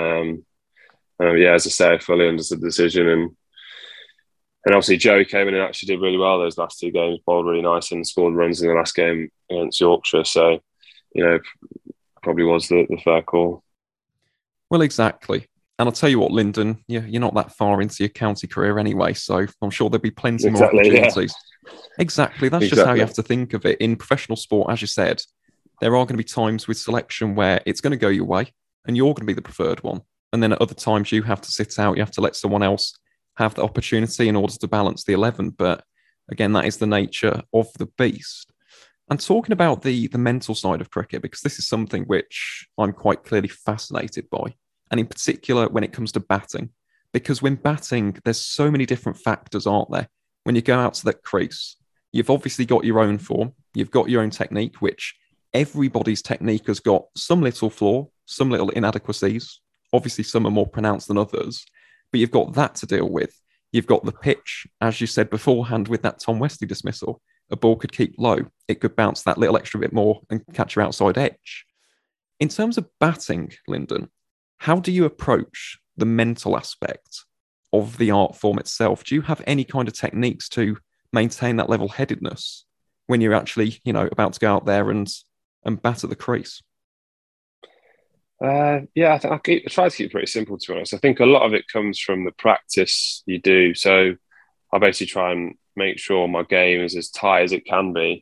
As I say, I fully understood the decision, and obviously Joe came in and actually did really well those last 2 games, bowled really nice and scored runs in the last game against Yorkshire. So probably was the fair call. Well, exactly. And I'll tell you what, Lyndon, you're not that far into your county career anyway, so I'm sure there'll be plenty more opportunities. Yeah. Exactly. That's just how you have to think of it. In professional sport, as you said, there are going to be times with selection where it's going to go your way and you're going to be the preferred one. And then at other times you have to sit out, you have to let someone else have the opportunity in order to balance the 11. But again, that is the nature of the beast. And talking about the mental side of cricket, because this is something which I'm quite clearly fascinated by, and in particular when it comes to batting, because when batting, there's so many different factors, aren't there? When you go out to that crease, you've obviously got your own form, you've got your own technique, which everybody's technique has got some little flaw, some little inadequacies. Obviously, some are more pronounced than others, but you've got that to deal with. You've got the pitch, as you said beforehand with that Tom Westley dismissal. A ball could keep low. It could bounce that little extra bit more and catch your outside edge. In terms of batting, Lyndon, how do you approach the mental aspect of the art form itself? Do you have any kind of techniques to maintain that level-headedness when you're actually, about to go out there and bat at the crease? I try to keep it pretty simple, to be honest. I think a lot of it comes from the practice you do. So I basically try and make sure my game is as tight as it can be.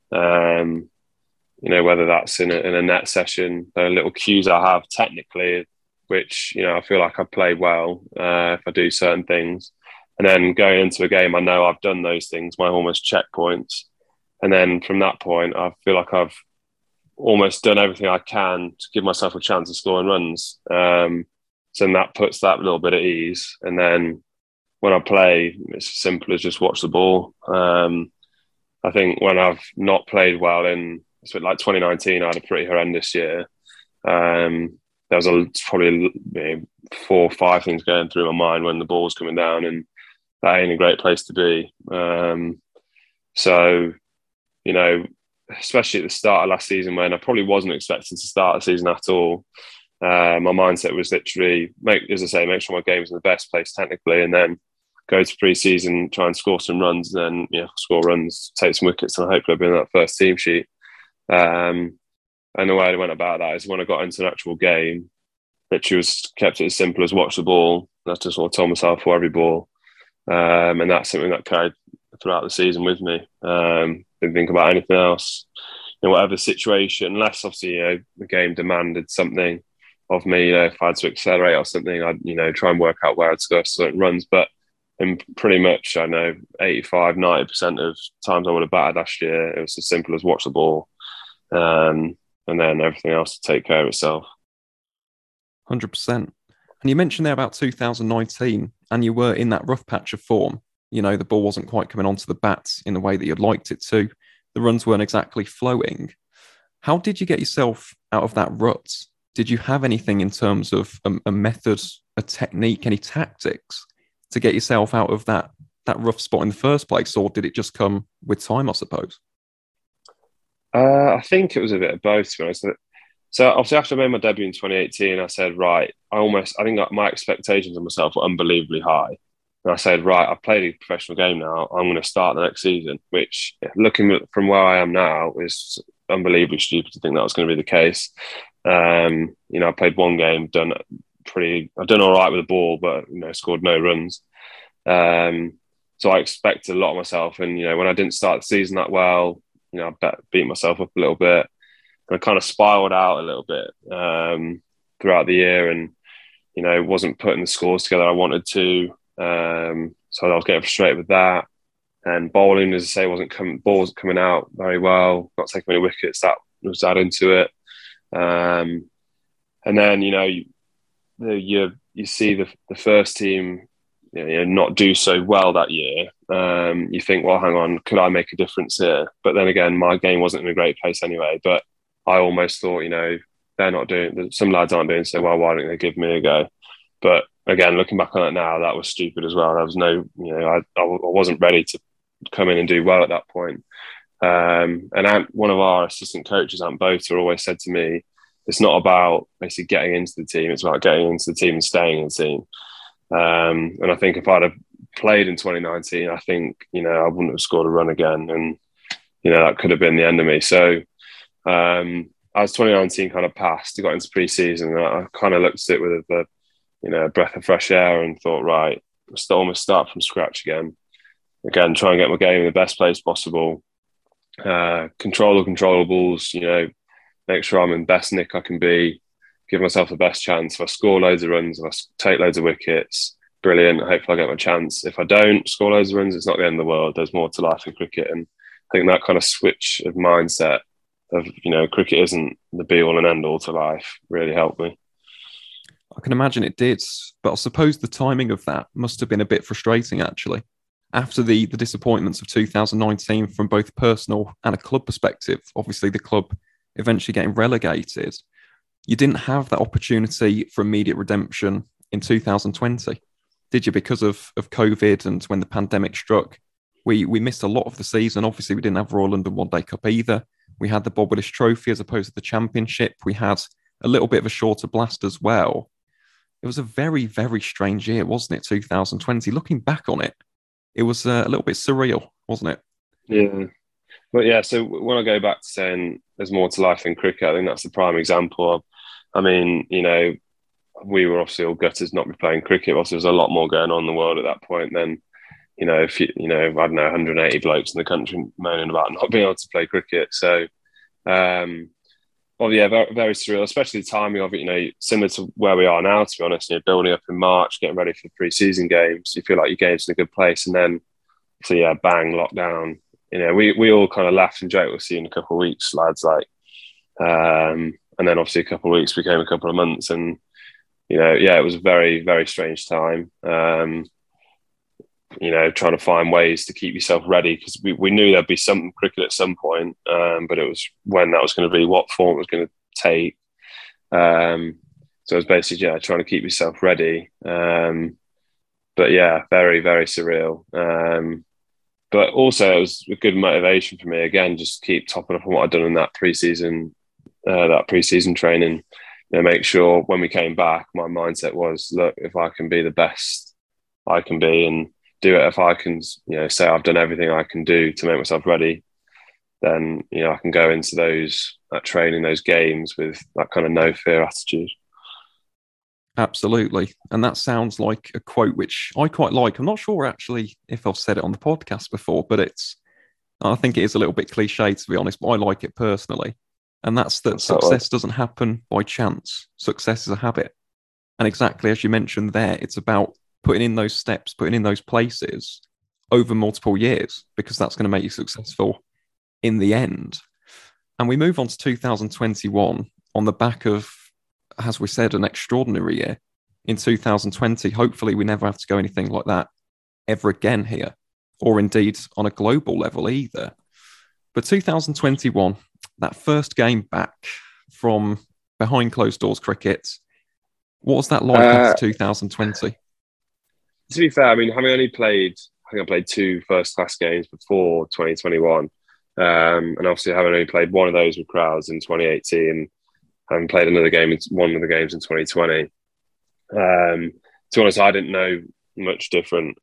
Whether that's in a net session, the little cues I have technically, which, I feel like I play well if I do certain things. And then going into a game, I know I've done those things, my almost checkpoints. And then from that point, I feel like I've almost done everything I can to give myself a chance of scoring runs. So then that puts that little bit at ease. And then when I play, it's as simple as just watch the ball. I think when I've not played well it's like 2019, I had a pretty horrendous year. There was probably 4 or 5 things going through my mind when the ball was coming down, and that ain't a great place to be. So, especially at the start of last season when I probably wasn't expecting to start the season at all. My mindset was literally, make sure my game's in the best place technically, and then go to pre-season, try and score some runs, and then score runs, take some wickets, and hopefully I'll be in that first team sheet. And the way I went about that is when I got into an actual game, literally kept it as simple as watch the ball. That's just what I told myself for every ball. And that's something that carried throughout the season with me. Didn't think about anything else. Whatever situation, unless obviously, the game demanded something of me, if I had to accelerate or something, I'd, try and work out where I'd score certain runs. But in pretty much, 85, 90% of times I would have batted last year, it was as simple as watch the ball. And then everything else to take care of itself. 100%. And you mentioned there about 2019, and you were in that rough patch of form. The ball wasn't quite coming onto the bats in the way that you'd liked it to. The runs weren't exactly flowing. How did you get yourself out of that rut? Did you have anything in terms of a method, a technique, any tactics to get yourself out of that rough spot in the first place, or did it just come with time, I suppose? I think it was a bit of both, to be honest. So obviously after I made my debut in 2018, I said, right, I think my expectations of myself were unbelievably high. And I said, right, I've played a professional game now. I'm going to start the next season, which looking from where I am now is unbelievably stupid to think that was going to be the case. I played one game, I've done all right with the ball, but, scored no runs. So I expected a lot of myself. And, when I didn't start the season that well, I beat myself up a little bit. And I kind of spiraled out a little bit throughout the year, and wasn't putting the scores together I wanted to. So I was getting frustrated with that. And bowling, as I say, ball wasn't coming out very well. Not taking many wickets. That was adding to it. And then you see the first team not do so well that year. You think, well, hang on, could I make a difference here? But then again, my game wasn't in a great place anyway. But I almost thought, they're not doing, some lads aren't doing so well, why don't they give me a go? But again, looking back on it now, that was stupid as well. There was no, I wasn't ready to come in and do well at that point. And one of our assistant coaches, Ant Boter, always said to me, it's not about basically getting into the team, it's about getting into the team and staying in the team. And I think if I'd have played in 2019, I think, I wouldn't have scored a run again. And, that could have been the end of me. So as 2019 kind of passed, I got into pre-season, I kind of looked at it with a breath of fresh air and thought, right, almost start from scratch again. Again, try and get my game in the best place possible. Control the controllables, make sure I'm in the best nick I can be, give myself the best chance. If I score loads of runs, if I take loads of wickets, brilliant. Hopefully I get my chance. If I don't score loads of runs, it's not the end of the world. There's more to life in cricket. And I think that kind of switch of mindset of, cricket isn't the be all and end all to life really helped me. I can imagine it did, but I suppose the timing of that must have been a bit frustrating, actually. After the disappointments of 2019 from both personal and a club perspective, obviously the club eventually getting relegated, you didn't have that opportunity for immediate redemption in 2020, did you? Because of COVID and when the pandemic struck, we missed a lot of the season. Obviously, we didn't have Royal London One Day Cup either. We had the Bob Willis Trophy as opposed to the Championship. We had a little bit of a shorter blast as well. It was a very, very strange year, wasn't it, 2020? Looking back on it, it was a little bit surreal, wasn't it? Yeah. But yeah, so when I go back to saying there's more to life than cricket, I think that's the prime example of, we were obviously all gutted not be playing cricket. Obviously, there was a lot more going on in the world at that point than, if I don't know, 180 blokes in the country moaning about not being able to play cricket. So, yeah, very, very surreal, especially the timing of it, similar to where we are now, to be honest, building up in March, getting ready for pre-season games. You feel like your game's in a good place. And then, so yeah, bang, lockdown. We all kind of laughed and joked, we'll see in a couple of weeks, lads, and then obviously a couple of weeks became a couple of months. And, it was a very, very strange time. Trying to find ways to keep yourself ready, because we knew there'd be some cricket at some point, but it was when that was going to be, what form it was going to take. So it was basically, trying to keep yourself ready. But yeah, very, very surreal. but also it was a good motivation for me again, just keep topping up on what I'd done in that preseason training. Make sure when we came back, my mindset was, look, if I can be the best I can be and do it, if I can, say I've done everything I can do to make myself ready, then I can go into that training, those games with that kind of no fear attitude. Absolutely. And that sounds like a quote which I quite like. I'm not sure actually if I've said it on the podcast before, but I think it is a little bit cliche, to be honest, but I like it personally. And that's that success doesn't happen by chance. Success is a habit. And exactly as you mentioned there, it's about putting in those steps, putting in those places over multiple years, because that's going to make you successful in the end. And we move on to 2021 on the back of, as we said, an extraordinary year. In 2020, hopefully we never have to go anything like that ever again here, or indeed on a global level either. But 2021, that first game back from behind closed doors cricket, what was that like after 2020? To be fair, I mean, having only played, I think I played 2 first-class games before 2021, and obviously having only played one of those with crowds in 2018, having played one of the games in 2020. To be honest, I didn't know much different.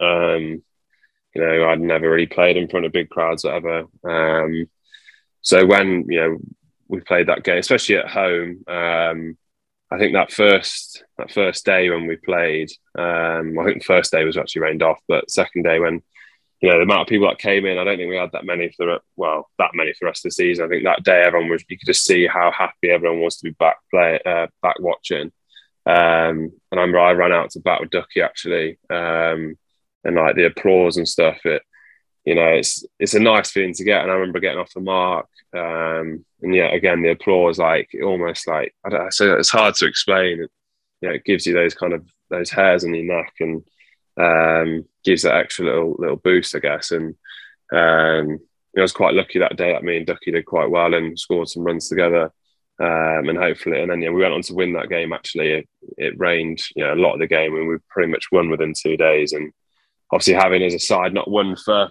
I'd never really played in front of big crowds or whatever. So when, we played that game, especially at home, I think that first day when we played, I think the first day was actually rained off, but second day when, the amount of people that came in, I don't think we had that many for the rest of the season. I think that day you could just see how happy everyone was to be back watching. And I remember I ran out to bat with Ducky actually, and like the applause and stuff, it's a nice feeling to get. And I remember getting off the mark, and again the applause, like almost like so it's hard to explain. It gives you those hairs on your neck, and gives that extra little boost, I guess. And I was quite lucky that day that me and Ducky did quite well and scored some runs together. And hopefully, and then we went on to win that game. Actually, it rained, a lot of the game, and we pretty much won within 2 days. And obviously, having as a side not won for,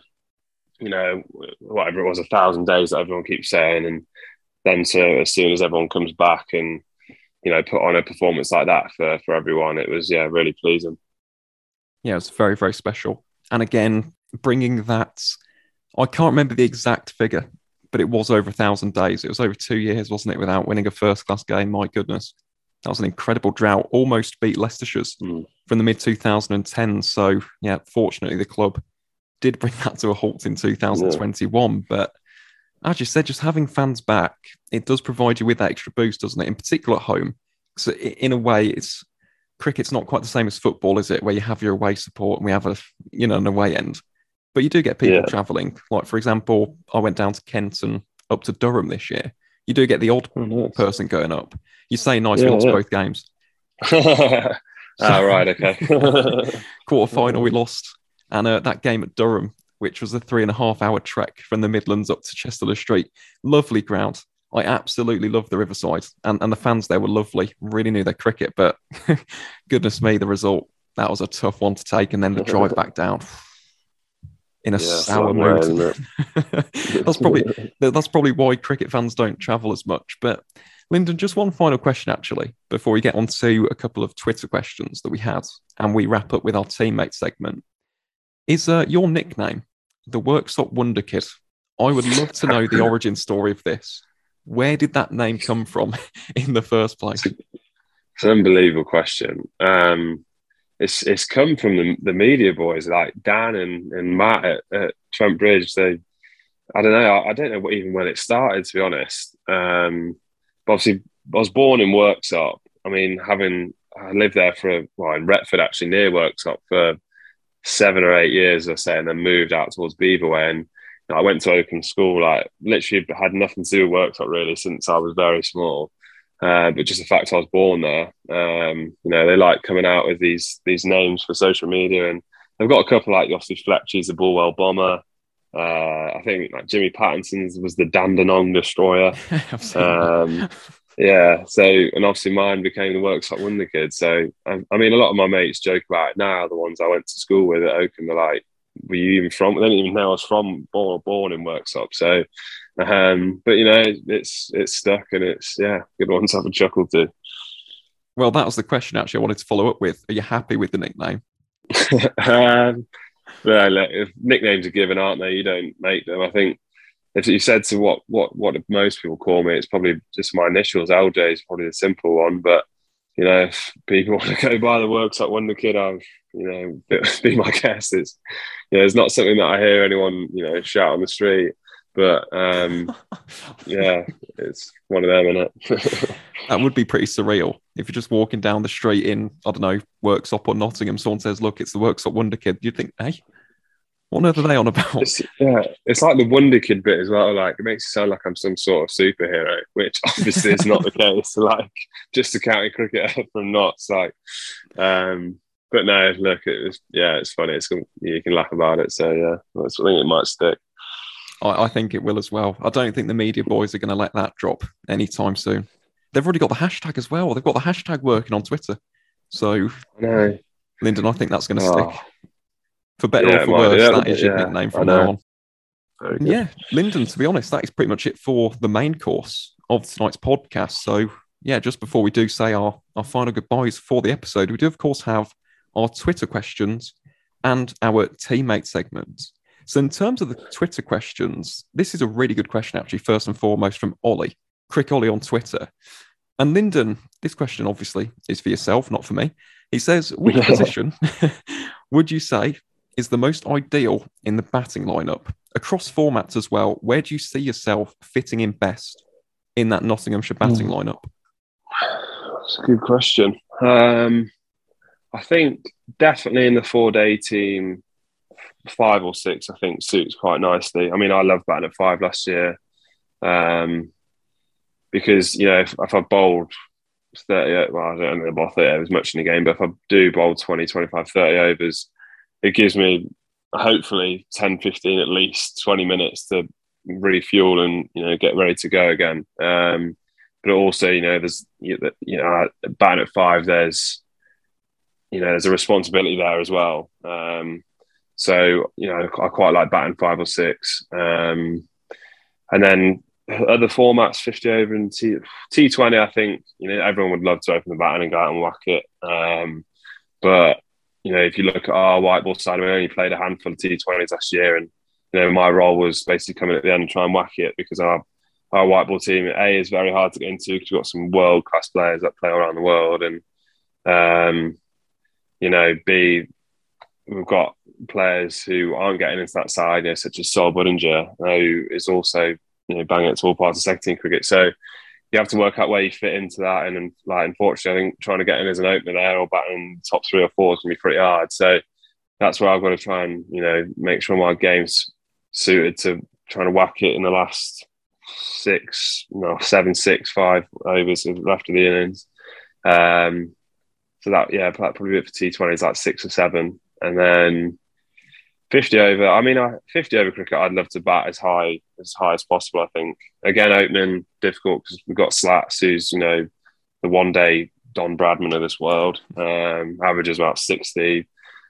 whatever it was, 1,000 days that everyone keeps saying, and then as soon as everyone comes back and put on a performance like that for everyone, it was really pleasing. Yeah, it was very, very special. And again, bringing that, I can't remember the exact figure, but it was over 1,000 days. It was over 2 years, wasn't it, without winning a first-class game? My goodness. That was an incredible drought. Almost beat Leicestershire's from the mid-2010s. So, fortunately, the club did bring that to a halt in 2021. Yeah. But as you said, just having fans back, it does provide you with that extra boost, doesn't it? In particular at home. So in a way, cricket's not quite the same as football, is it? Where you have your away support and we have an away end. But you do get people travelling. Like, for example, I went down to Kent and up to Durham this year. You do get the odd person going up. You say nice, we lost both games. Right, okay. Quarter-final, we lost. And that game at Durham, which was a 3.5-hour trek from the Midlands up to Chester-le-Street. Lovely ground. I absolutely loved the Riverside. And the fans there were lovely. Really knew their cricket. But goodness me, the result, that was a tough one to take. And then the drive back down in a sour mood. That's probably why cricket fans don't travel as much. But Lyndon, just one final question, actually, before we get on to a couple of Twitter questions that we had and we wrap up with our teammate segment. Is your nickname the Worksop Wonder Kid? I would love to know the origin story of this. Where did that name come from in the first place? It's an unbelievable question. It's come from the media boys like Dan and Matt at Trent Bridge. I don't know even when it started, to be honest. But obviously, I was born in Worksop. I mean, I lived there in Retford, actually, near Worksop for 7 or 8 years, I say, and then moved out towards Beaverway. And I went to Oakham School, like literally had nothing to do with Worksop really since I was very small. But just the fact I was born there, they like coming out with these names for social media, and they've got a couple like Yossi Fletcher's the Bulwell Bomber. I think like Jimmy Pattinson's was the Dandenong Destroyer. Yeah, so, and obviously mine became the Worksop Wonder Kid. So, I mean, a lot of my mates joke about it now. The ones I went to school with at Oakham are like, were you even from? I don't even know I was born in Worksop. So, but it's stuck, and it's good one to have a chuckle to. Well, that was the question actually I wanted to follow up with. Are you happy with the nickname? Well, if nicknames are given, aren't they? You don't make them. I think if you said to what most people call me, it's probably just my initials. LJ is probably the simple one, but if people want to go by the Worksop Wonder Kid, I've be my guest. It's it's not something that I hear anyone shout on the street, but it's one of them, isn't it? That would be pretty surreal if you're just walking down the street in, I don't know, Worksop or Nottingham. Someone says, "Look, it's the Worksop Wonder Kid." You'd think, "Hey, what on earth are they on about?" It's like the Wonder Kid bit as well. Like, it makes it sound like I'm some sort of superhero, which obviously is not the case. Like, just a county cricketer from Notts. Like, but no, look, it's funny. You can laugh about it. So I think it might stick. I think it will as well. I don't think the media boys are going to let that drop anytime soon. They've already got the hashtag as well. They've got the hashtag working on Twitter. So, Lyndon, I think that's going to stick. For better or for worse, that is your nickname from now on. Yeah, Lyndon, to be honest, that is pretty much it for the main course of tonight's podcast. So, just before we do say our final goodbyes for the episode, we do, of course, have our Twitter questions and our teammate segment. So in terms of the Twitter questions, this is a really good question, actually, first and foremost from Ollie, Crick Ollie on Twitter. And Lyndon, this question obviously is for yourself, not for me. He says, which position would you say is the most ideal in the batting lineup? Across formats as well, where do you see yourself fitting in best in that Nottinghamshire batting lineup? That's a good question. I think definitely in the 4-day team, 5 or 6, I think suits quite nicely. I mean, I loved batting at 5 last year because, if I bowled 30, well, I don't know about 30 overs much in the game, but if I do bowl 20, 25, 30 overs, it gives me hopefully 10, 15, at least 20 minutes to refuel and, get ready to go again. But also, there's, batting at 5, there's a responsibility there as well. So, I quite like batting 5 or 6. And then other formats, 50 over and T20, I think, everyone would love to open the baton and go out and whack it. But, if you look at our white ball side, we only played a handful of T20s last year. And, my role was basically coming at the end and try and whack it because our white ball team, A, is very hard to get into because we've got some world-class players that play around the world. And, B, we've got players who aren't getting into that side, such as Sol Budinger, who is also, banging at all parts of second team cricket. So you have to work out where you fit into that. And unfortunately, I think trying to get in as an opener there or batting top 3 or 4 is going to be pretty hard. So that's where I've got to try and, make sure my game's suited to trying to whack it in the last 7, 6, 5 overs left of the innings. So that probably it for T20s, like 6 or 7. And then 50 over. I mean, 50 over cricket, I'd love to bat as high as possible. I think again, opening difficult because we've got Slats, who's the 1-day Don Bradman of this world. Averages about 60.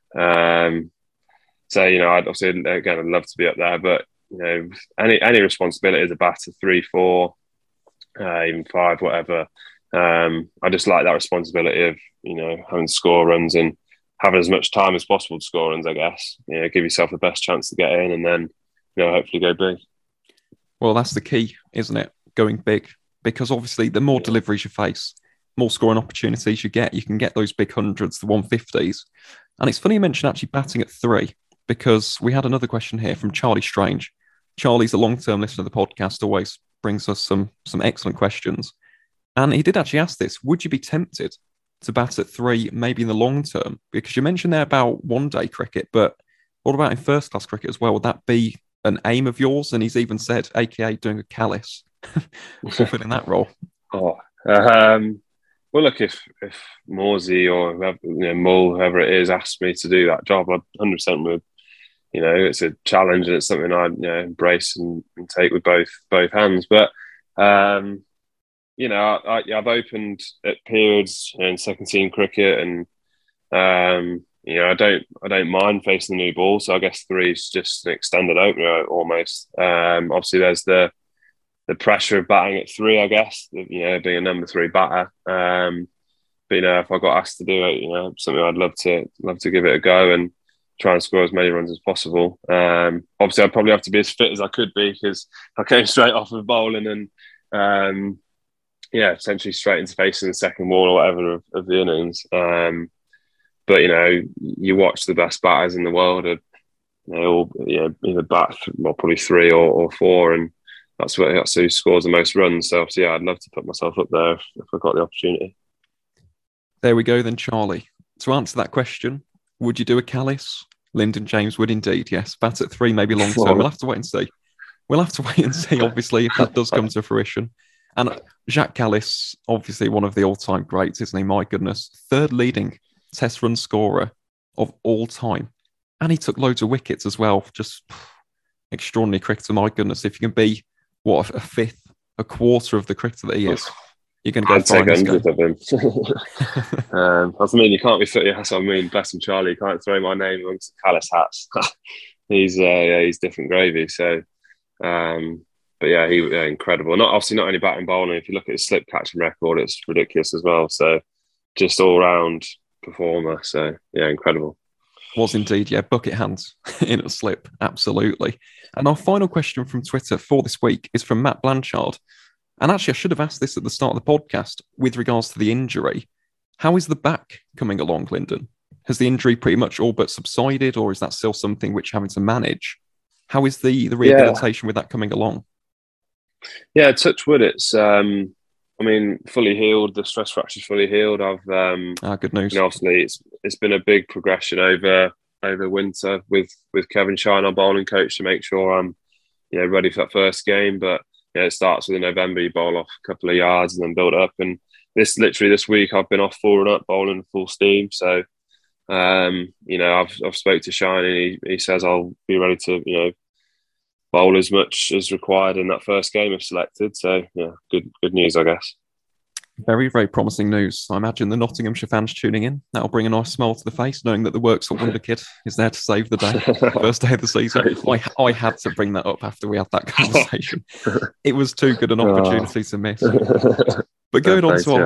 So I'd obviously I'd love to be up there, but any responsibility as a batter, 3, 4, even 5, whatever. I just like that responsibility of having to score runs and having as much time as possible to score runs, I guess. Give yourself the best chance to get in and then, hopefully go big. Well, that's the key, isn't it? Going big. Because obviously the more deliveries you face, more scoring opportunities you get. You can get those big hundreds, the 150s. And it's funny you mentioned actually batting at 3, because we had another question here from Charlie Strange. Charlie's a long-term listener of the podcast, always brings us some excellent questions. And he did actually ask this, would you be tempted to bat at 3, maybe in the long term? Because you mentioned there about 1-day cricket, but what about in first-class cricket as well? Would that be an aim of yours? And he's even said, AKA doing a Callis, fulfilling that role. Well, look, if Morsey or Mull, whoever it is, asked me to do that job, I 100% would. It's a challenge and it's something I'd embrace and take with both hands. But I've opened at periods in second team cricket, and I don't mind facing the new ball. So I guess 3 is just an extended opener almost. Obviously, there's the pressure of batting at 3, I guess. Being a number 3 batter. But if I got asked to do it, something I'd love to give it a go and try and score as many runs as possible. Obviously, I'd probably have to be as fit as I could be because I came straight off of bowling and essentially straight into facing the second wall or whatever of the innings. But you watch the best batters in the world, and they all either bat probably 3 or 4, and that's who scores the most runs. So obviously, I'd love to put myself up there if I got the opportunity. There we go then, Charlie. To answer that question, would you do a Callis? Lyndon James would indeed, yes. Bat at 3, maybe long term. We'll have to wait and see. Obviously, if that does come to fruition. And Jacques Callis, obviously one of the all-time greats, isn't he? My goodness. 3rd leading Test run scorer of all time. And he took loads of wickets as well. Just extraordinary cricketer, my goodness. If you can be, a fifth, a quarter of the cricketer that he is, you're going to go I'd take find 100 of him. That's me. You can't be fit. That's what I mean. Bless him, Charlie. You can't throw my name amongst the Callis hats. He's different gravy. So, but yeah, incredible. Not only batting bowling. If you look at his slip catching record, it's ridiculous as well. So, just all round performer. So, yeah, incredible. Was indeed, yeah, bucket hands in a slip, absolutely. And our final question from Twitter for this week is from Matt Blanchard. And actually, I should have asked this at the start of the podcast with regards to the injury. How is the back coming along, Lyndon? Has the injury pretty much all but subsided, or is that still something which you're having to manage? How is the rehabilitation with that coming along? Yeah, touch wood, it's fully healed. The stress fracture's fully healed. Good news. Obviously, it's been a big progression over winter with Kevin Shine, our bowling coach, to make sure I'm ready for that first game. But it starts with November. You bowl off a couple of yards and then build up. And this week I've been off full run up, bowling full steam. So I've spoke to Shine and he says I'll be ready to bowl as much as required in that first game if selected. So yeah, good news, I guess. Very, very promising news. I imagine the Nottinghamshire fans tuning in. That'll bring a nice smile to the face, knowing that the Worksop Wonder Kid is there to save the day. First day of the season. I had to bring that up after we had that conversation. It was too good an opportunity to miss. But going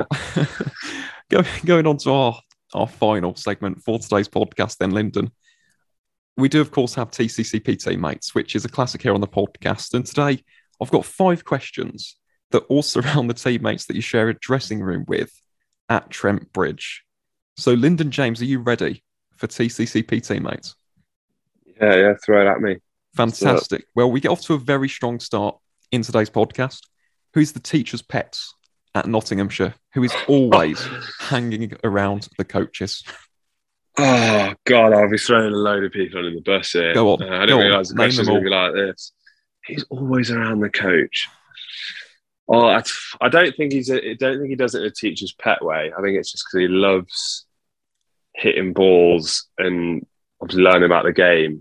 on to our final segment for today's podcast then, Lyndon. We do, of course, have TCCP teammates, which is a classic here on the podcast. And today I've got 5 questions that all surround the teammates that you share a dressing room with at Trent Bridge. So, Lyndon James, are you ready for TCCP teammates? Yeah, throw it at me. Fantastic. Well, we get off to a very strong start in today's podcast. Who's the teacher's pet at Nottinghamshire, who is always hanging around the coaches? Oh, God, I'll be throwing a load of people under the bus here. Go on. I didn't realise the questions would be like this. He's always around the coach. Oh, I don't think he does it in a teacher's pet way. I think it's just because he loves hitting balls and obviously learning about the game.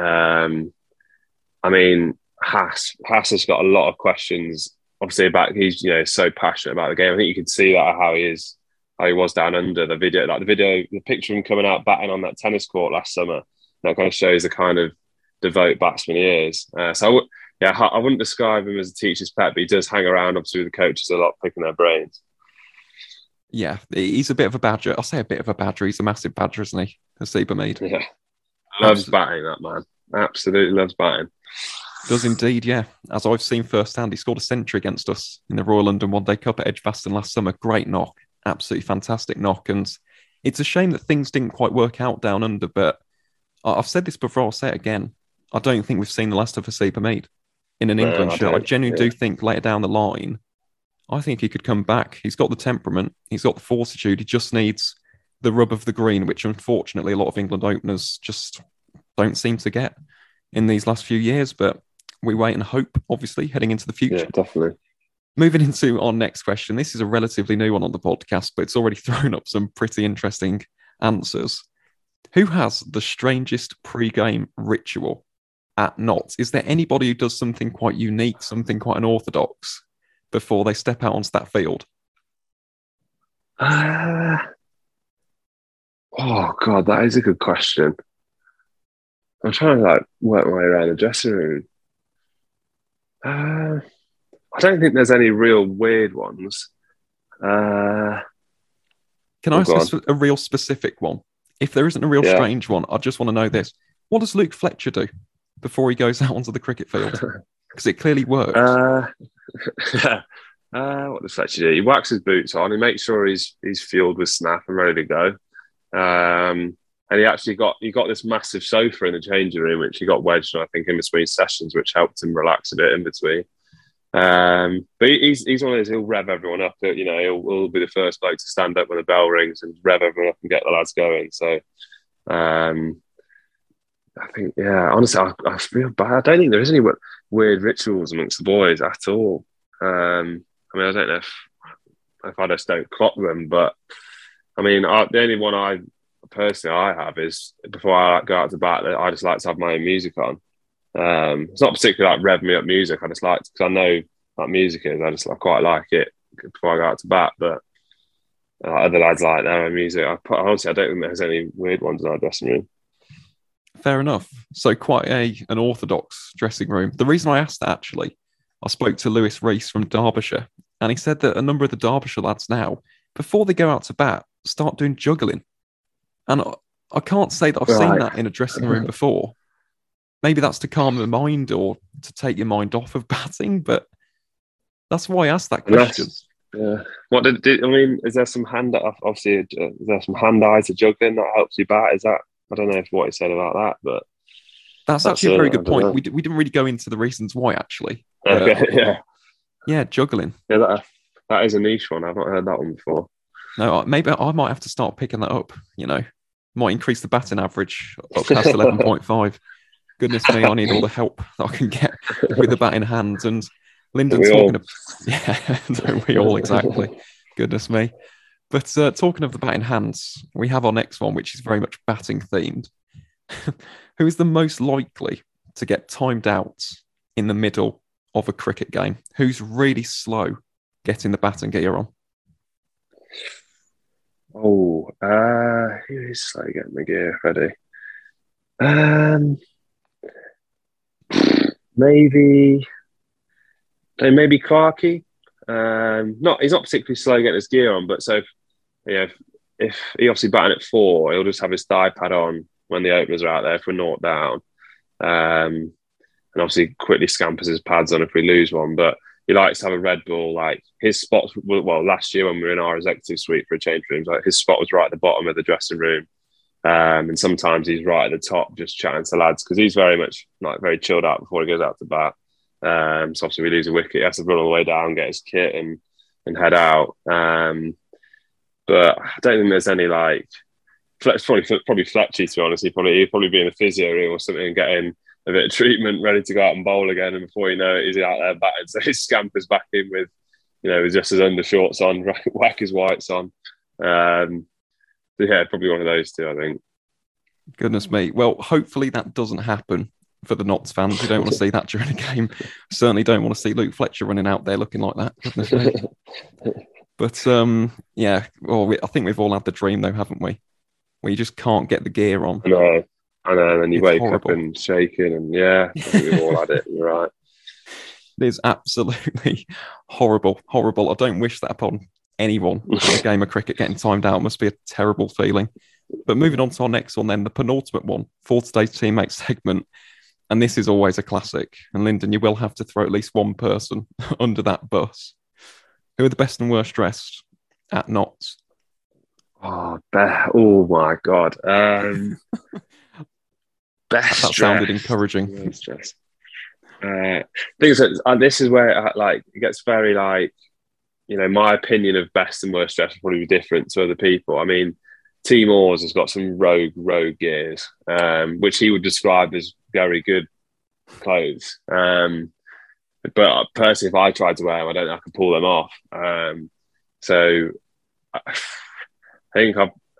Haas has got a lot of questions. Obviously, about he's so passionate about the game. I think you can see that how he was down under the picture of him coming out batting on that tennis court last summer. That kind of shows the kind of devout batsman he is. I wouldn't describe him as a teacher's pet, but he does hang around, obviously, with the coaches a lot, picking their brains. Yeah, he's a bit of a badger. I'll say a bit of a badger. He's a massive badger, isn't he? Haseeb Hameed. Yeah. Loves batting, that man. Absolutely loves batting. Does indeed, yeah. As I've seen firsthand, he scored a century against us in the Royal London One Day Cup at Edgbaston last summer. Great knock. Absolutely fantastic knock. And it's a shame that things didn't quite work out down under, but I've said this before, I'll say it again. I don't think we've seen the last of Haseeb Hameed in an England shirt. I genuinely do think later down the line, I think he could come back. He's got the temperament. He's got the fortitude. He just needs the rub of the green, which unfortunately a lot of England openers just don't seem to get in these last few years. But we wait and hope, obviously, heading into the future. Yeah, definitely. Moving into our next question. This is a relatively new one on the podcast, but it's already thrown up some pretty interesting answers. Who has the strangest pre-game ritual at Notts? Is there anybody who does something quite unique, something quite unorthodox before they step out onto that field? Oh God, that is a good question. I'm trying to like work my way around the dressing room. I don't think there's any real weird ones. Uh, Can I oh, ask go on. a real specific one? If there isn't a real Yeah. strange one, I just want to know this. What does Luke Fletcher do before he goes out onto the cricket field? Because it clearly works. What does Fletcher do? He whacks his boots on. He makes sure he's fueled with snap and ready to go. And he got this massive sofa in the changing room, which he got wedged, I think, in between sessions, which helped him relax a bit in between. But he's one of those. He'll rev everyone up. You know, he'll be the first bloke to stand up when the bell rings and rev everyone up and get the lads going. So, I think, yeah. Honestly, I feel bad. I don't think there is any weird rituals amongst the boys at all. I mean, I don't know if I just don't clock them, but I mean, the only one I have is before I go out to bat, I just like to have my own music on. It's not particularly like rev me up music. I just like, because I know what music is. I quite like it before I go out to bat. But other lads like their own music. Honestly, I don't think there's any weird ones in our dressing room. Fair enough. So quite an orthodox dressing room. The reason I asked that, actually, I spoke to Lewis Rees from Derbyshire, and he said that a number of the Derbyshire lads now, before they go out to bat, start doing juggling. And I can't say that I've seen that in a dressing room before. Maybe that's to calm the mind or to take your mind off of batting, but that's why I asked that question. Yeah. What I mean? Is there some obviously? Is there some hand-eye to juggling that helps you bat? Is that? I don't know what he said about that, but that's actually a very good point. We didn't really go into the reasons why, actually. Okay, yeah, juggling. Yeah, that is a niche one. I've not heard that one before. No, maybe I might have to start picking that up. You know, might increase the batting average up past 11.5. Goodness me, I need all the help that I can get with the bat in hand. And Lyndon talking of, yeah, don't we all exactly? Goodness me. But talking of the bat in hands, we have our next one, which is very much batting themed. Who is the most likely to get timed out in the middle of a cricket game? Who's really slow getting the batting gear on? Oh, who is slow getting the gear ready? Maybe Clarkey. He's not particularly slow getting his gear on, but so if he obviously batting at 4, he'll just have his thigh pad on when the openers are out there if we're naught down, and obviously quickly scampers his pads on if we lose one. But he likes to have a Red Bull. Like his spots, well, last year when we were in our executive suite for a change rooms, like his spot was right at the bottom of the dressing room. And sometimes he's right at the top, just chatting to lads because he's very much like very chilled out before he goes out to bat. So obviously we lose a wicket, he has to run all the way down, get his kit, and head out. But I don't think there's any like probably Fletchy, to be honest. He'd probably be in a physio room or something and getting a bit of treatment, ready to go out and bowl again. And before you know it, he's out there batting. So he scampers back in with, with just his undershorts on, whack his whites on. So yeah, probably one of those two, I think. Goodness me. Well, hopefully that doesn't happen for the Notts fans. We don't want to see that during a game. Certainly don't want to see Luke Fletcher running out there looking like that. Goodness me. But yeah, well, I think we've all had the dream though, haven't we? Where you just can't get the gear on. I know. And you wake up and shaking, and yeah, I think we've all had it. You're right. It is absolutely horrible. I don't wish that upon anyone in a game of cricket. Getting timed out must be a terrible feeling. But moving on to our next one then, the penultimate one for today's teammate segment. And this is always a classic. And Lyndon, you will have to throw at least one person under that bus. Who are the best and worst dressed at Notts? Oh my God. Best that sounded encouraging. This is where it gets very my opinion of best and worst dressed will probably be different to other people. I mean, Timor's has got some rogue gears, which he would describe as very good clothes. But personally, if I tried to wear them, I don't think I could pull them off. So I think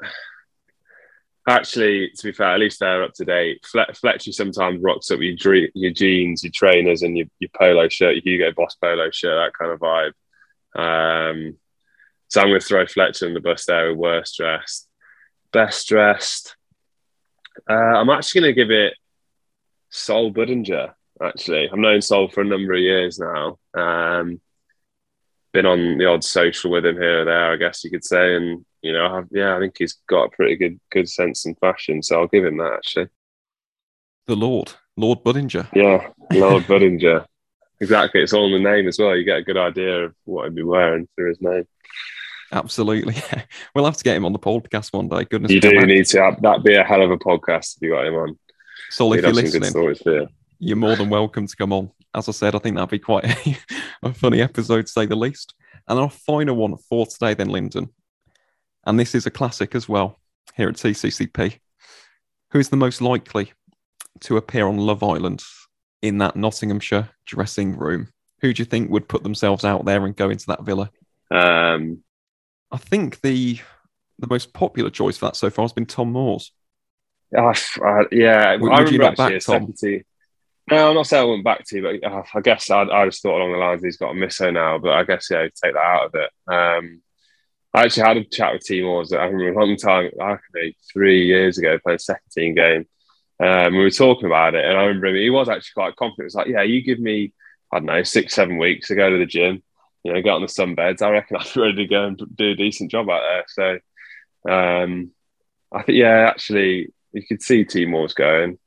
actually, to be fair, at least they're up to date. Fletchy sometimes rocks up your jeans, your trainers, and your polo shirt, your Hugo Boss polo shirt, that kind of vibe. So I'm going to throw Fletcher in the bus there with worst dressed. Best dressed. I'm actually going to give it Sol Budinger. Actually, I've known Sol for a number of years now. Been on the odd social with him here or there, I guess you could say, and I think he's got a pretty good sense in fashion. So I'll give him that. Actually, The Lord Budinger. yeah, Lord Budinger. Exactly, it's all in the name as well. You get a good idea of what he'd be wearing through his name. Absolutely. We'll have to get him on the podcast one day. Goodness, you do need to have that. Be a hell of a podcast if you got him on. So if you're listening, stories there. You're more than welcome to come on. As I said, I think that'd be quite a funny episode, to say the least. And our final one for today, then, Lyndon, and this is a classic as well here at TCCP. Who is the most likely to appear on Love Island in that Nottinghamshire dressing room? Who do you think would put themselves out there and go into that villa? I think the most popular choice for that so far has been Tom Moores. Yeah, Would you not back Tom? No, I'm not saying I went back to, but I guess I just thought along the lines he's got a misso now. But I guess take that out of it. I actually had a chat with T Moores. I remember a long time, 3 years ago, playing a second team game. We were talking about it, and I remember he was actually quite confident. He was like, "Yeah, you give me, I don't know, 6-7 weeks to go to the gym, get on the sunbeds. I reckon I'd be ready to go and do a decent job out there." So I think, actually, you could see T Moores going.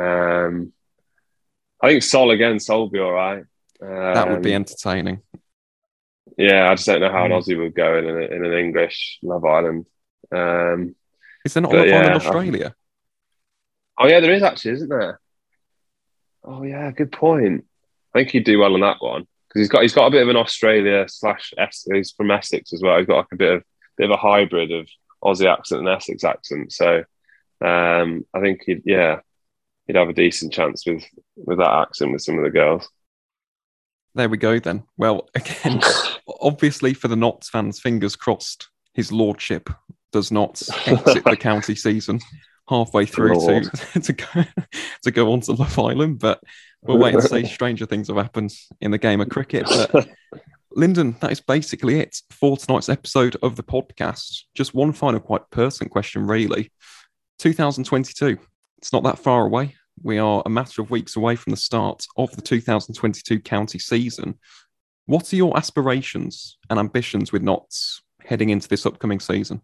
I think Sol would be all right. That would be entertaining. Yeah, I just don't know how an Aussie would go in an English Love Island. Is there not Love Island Australia? Oh yeah, there is actually, isn't there? Oh yeah, good point. I think he'd do well on that one because he's got a bit of an Australia / he's from Essex as well. He's got like a bit of a hybrid of Aussie accent and Essex accent. So I think he'd have a decent chance with that accent with some of the girls. There we go then. Well, again, obviously for the Notts fans, fingers crossed, his lordship does not exit the county season halfway through to go on to Love Island. But we'll wait and see. Stranger things have happened in the game of cricket. But Lyndon, that is basically it for tonight's episode of the podcast. Just one final quite personal question, really. 2022, it's not that far away. We are a matter of weeks away from the start of the 2022 county season. What are your aspirations and ambitions with Notts heading into this upcoming season?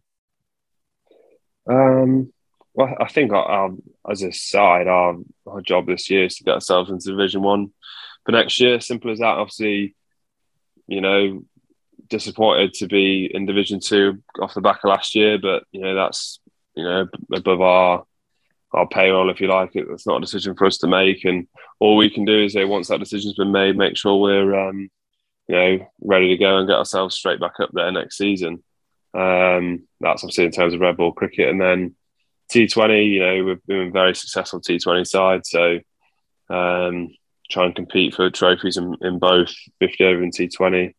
Well, I think as a side, our job this year is to get ourselves into Division 1 for next year. Simple as that. Obviously, disappointed to be in Division 2 off the back of last year, but, that's, above our payroll, if you like. It's not a decision for us to make, and all we can do is say once that decision's been made, make sure we're ready to go and get ourselves straight back up there next season. That's obviously in terms of red ball cricket, and then T20. We've been a very successful T20 side, so try and compete for trophies in both 50 over and T20.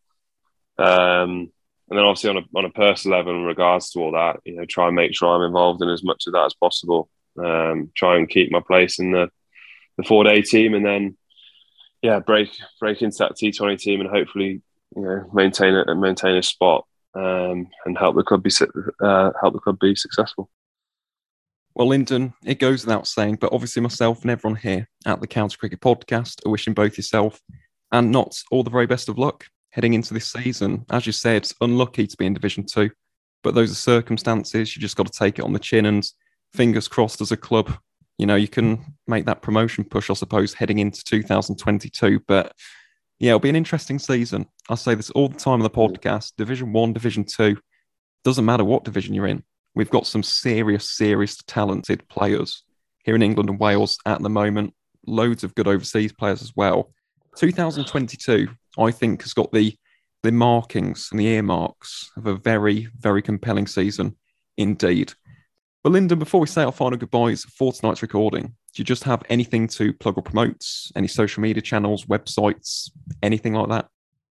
And then obviously on a personal level, in regards to all that, try and make sure I'm involved in as much of that as possible. Try and keep my place in the 4-day team, and then break into that T20 team, and hopefully maintain a spot and help the club be successful. Well, Lyndon, it goes without saying, but obviously myself and everyone here at the County Cricket Podcast are wishing both yourself and Notts all the very best of luck heading into this season. As you said, it's unlucky to be in Division 2, but those are circumstances. You just got to take it on the chin, and fingers crossed as a club, you can make that promotion push, I suppose, heading into 2022. But it'll be an interesting season. I say this all the time on the podcast. Division 1, Division 2, doesn't matter what division you're in. We've got some serious talented players here in England and Wales at the moment. Loads of good overseas players as well. 2022, I think, has got the markings and the earmarks of a very, very compelling season indeed. But Lyndon, before we say our final goodbyes for tonight's recording, do you just have anything to plug or promote? Any social media channels, websites, anything like that?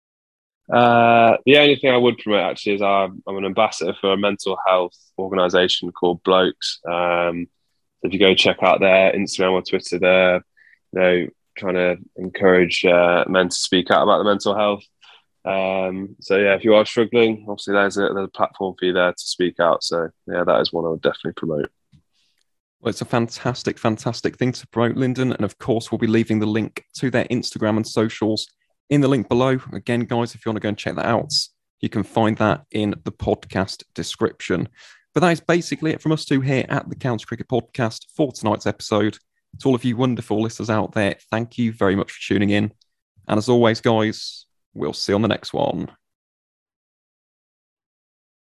The only thing I would promote actually is I'm an ambassador for a mental health organisation called Blokes. If you go check out their Instagram or Twitter, they're trying to encourage men to speak out about the mental health So yeah, if you are struggling, obviously there's a platform for you there to speak out. So yeah, that is one I would definitely promote. Well, it's a fantastic, fantastic thing to promote, Lyndon. And of course, we'll be leaving the link to their Instagram and socials in the link below. Again, guys, if you want to go and check that out, you can find that in the podcast description. But that is basically it from us two here at the County Cricket Podcast for tonight's episode. To all of you wonderful listeners out there, thank you very much for tuning in. And as always, guys, we'll see you on the next one.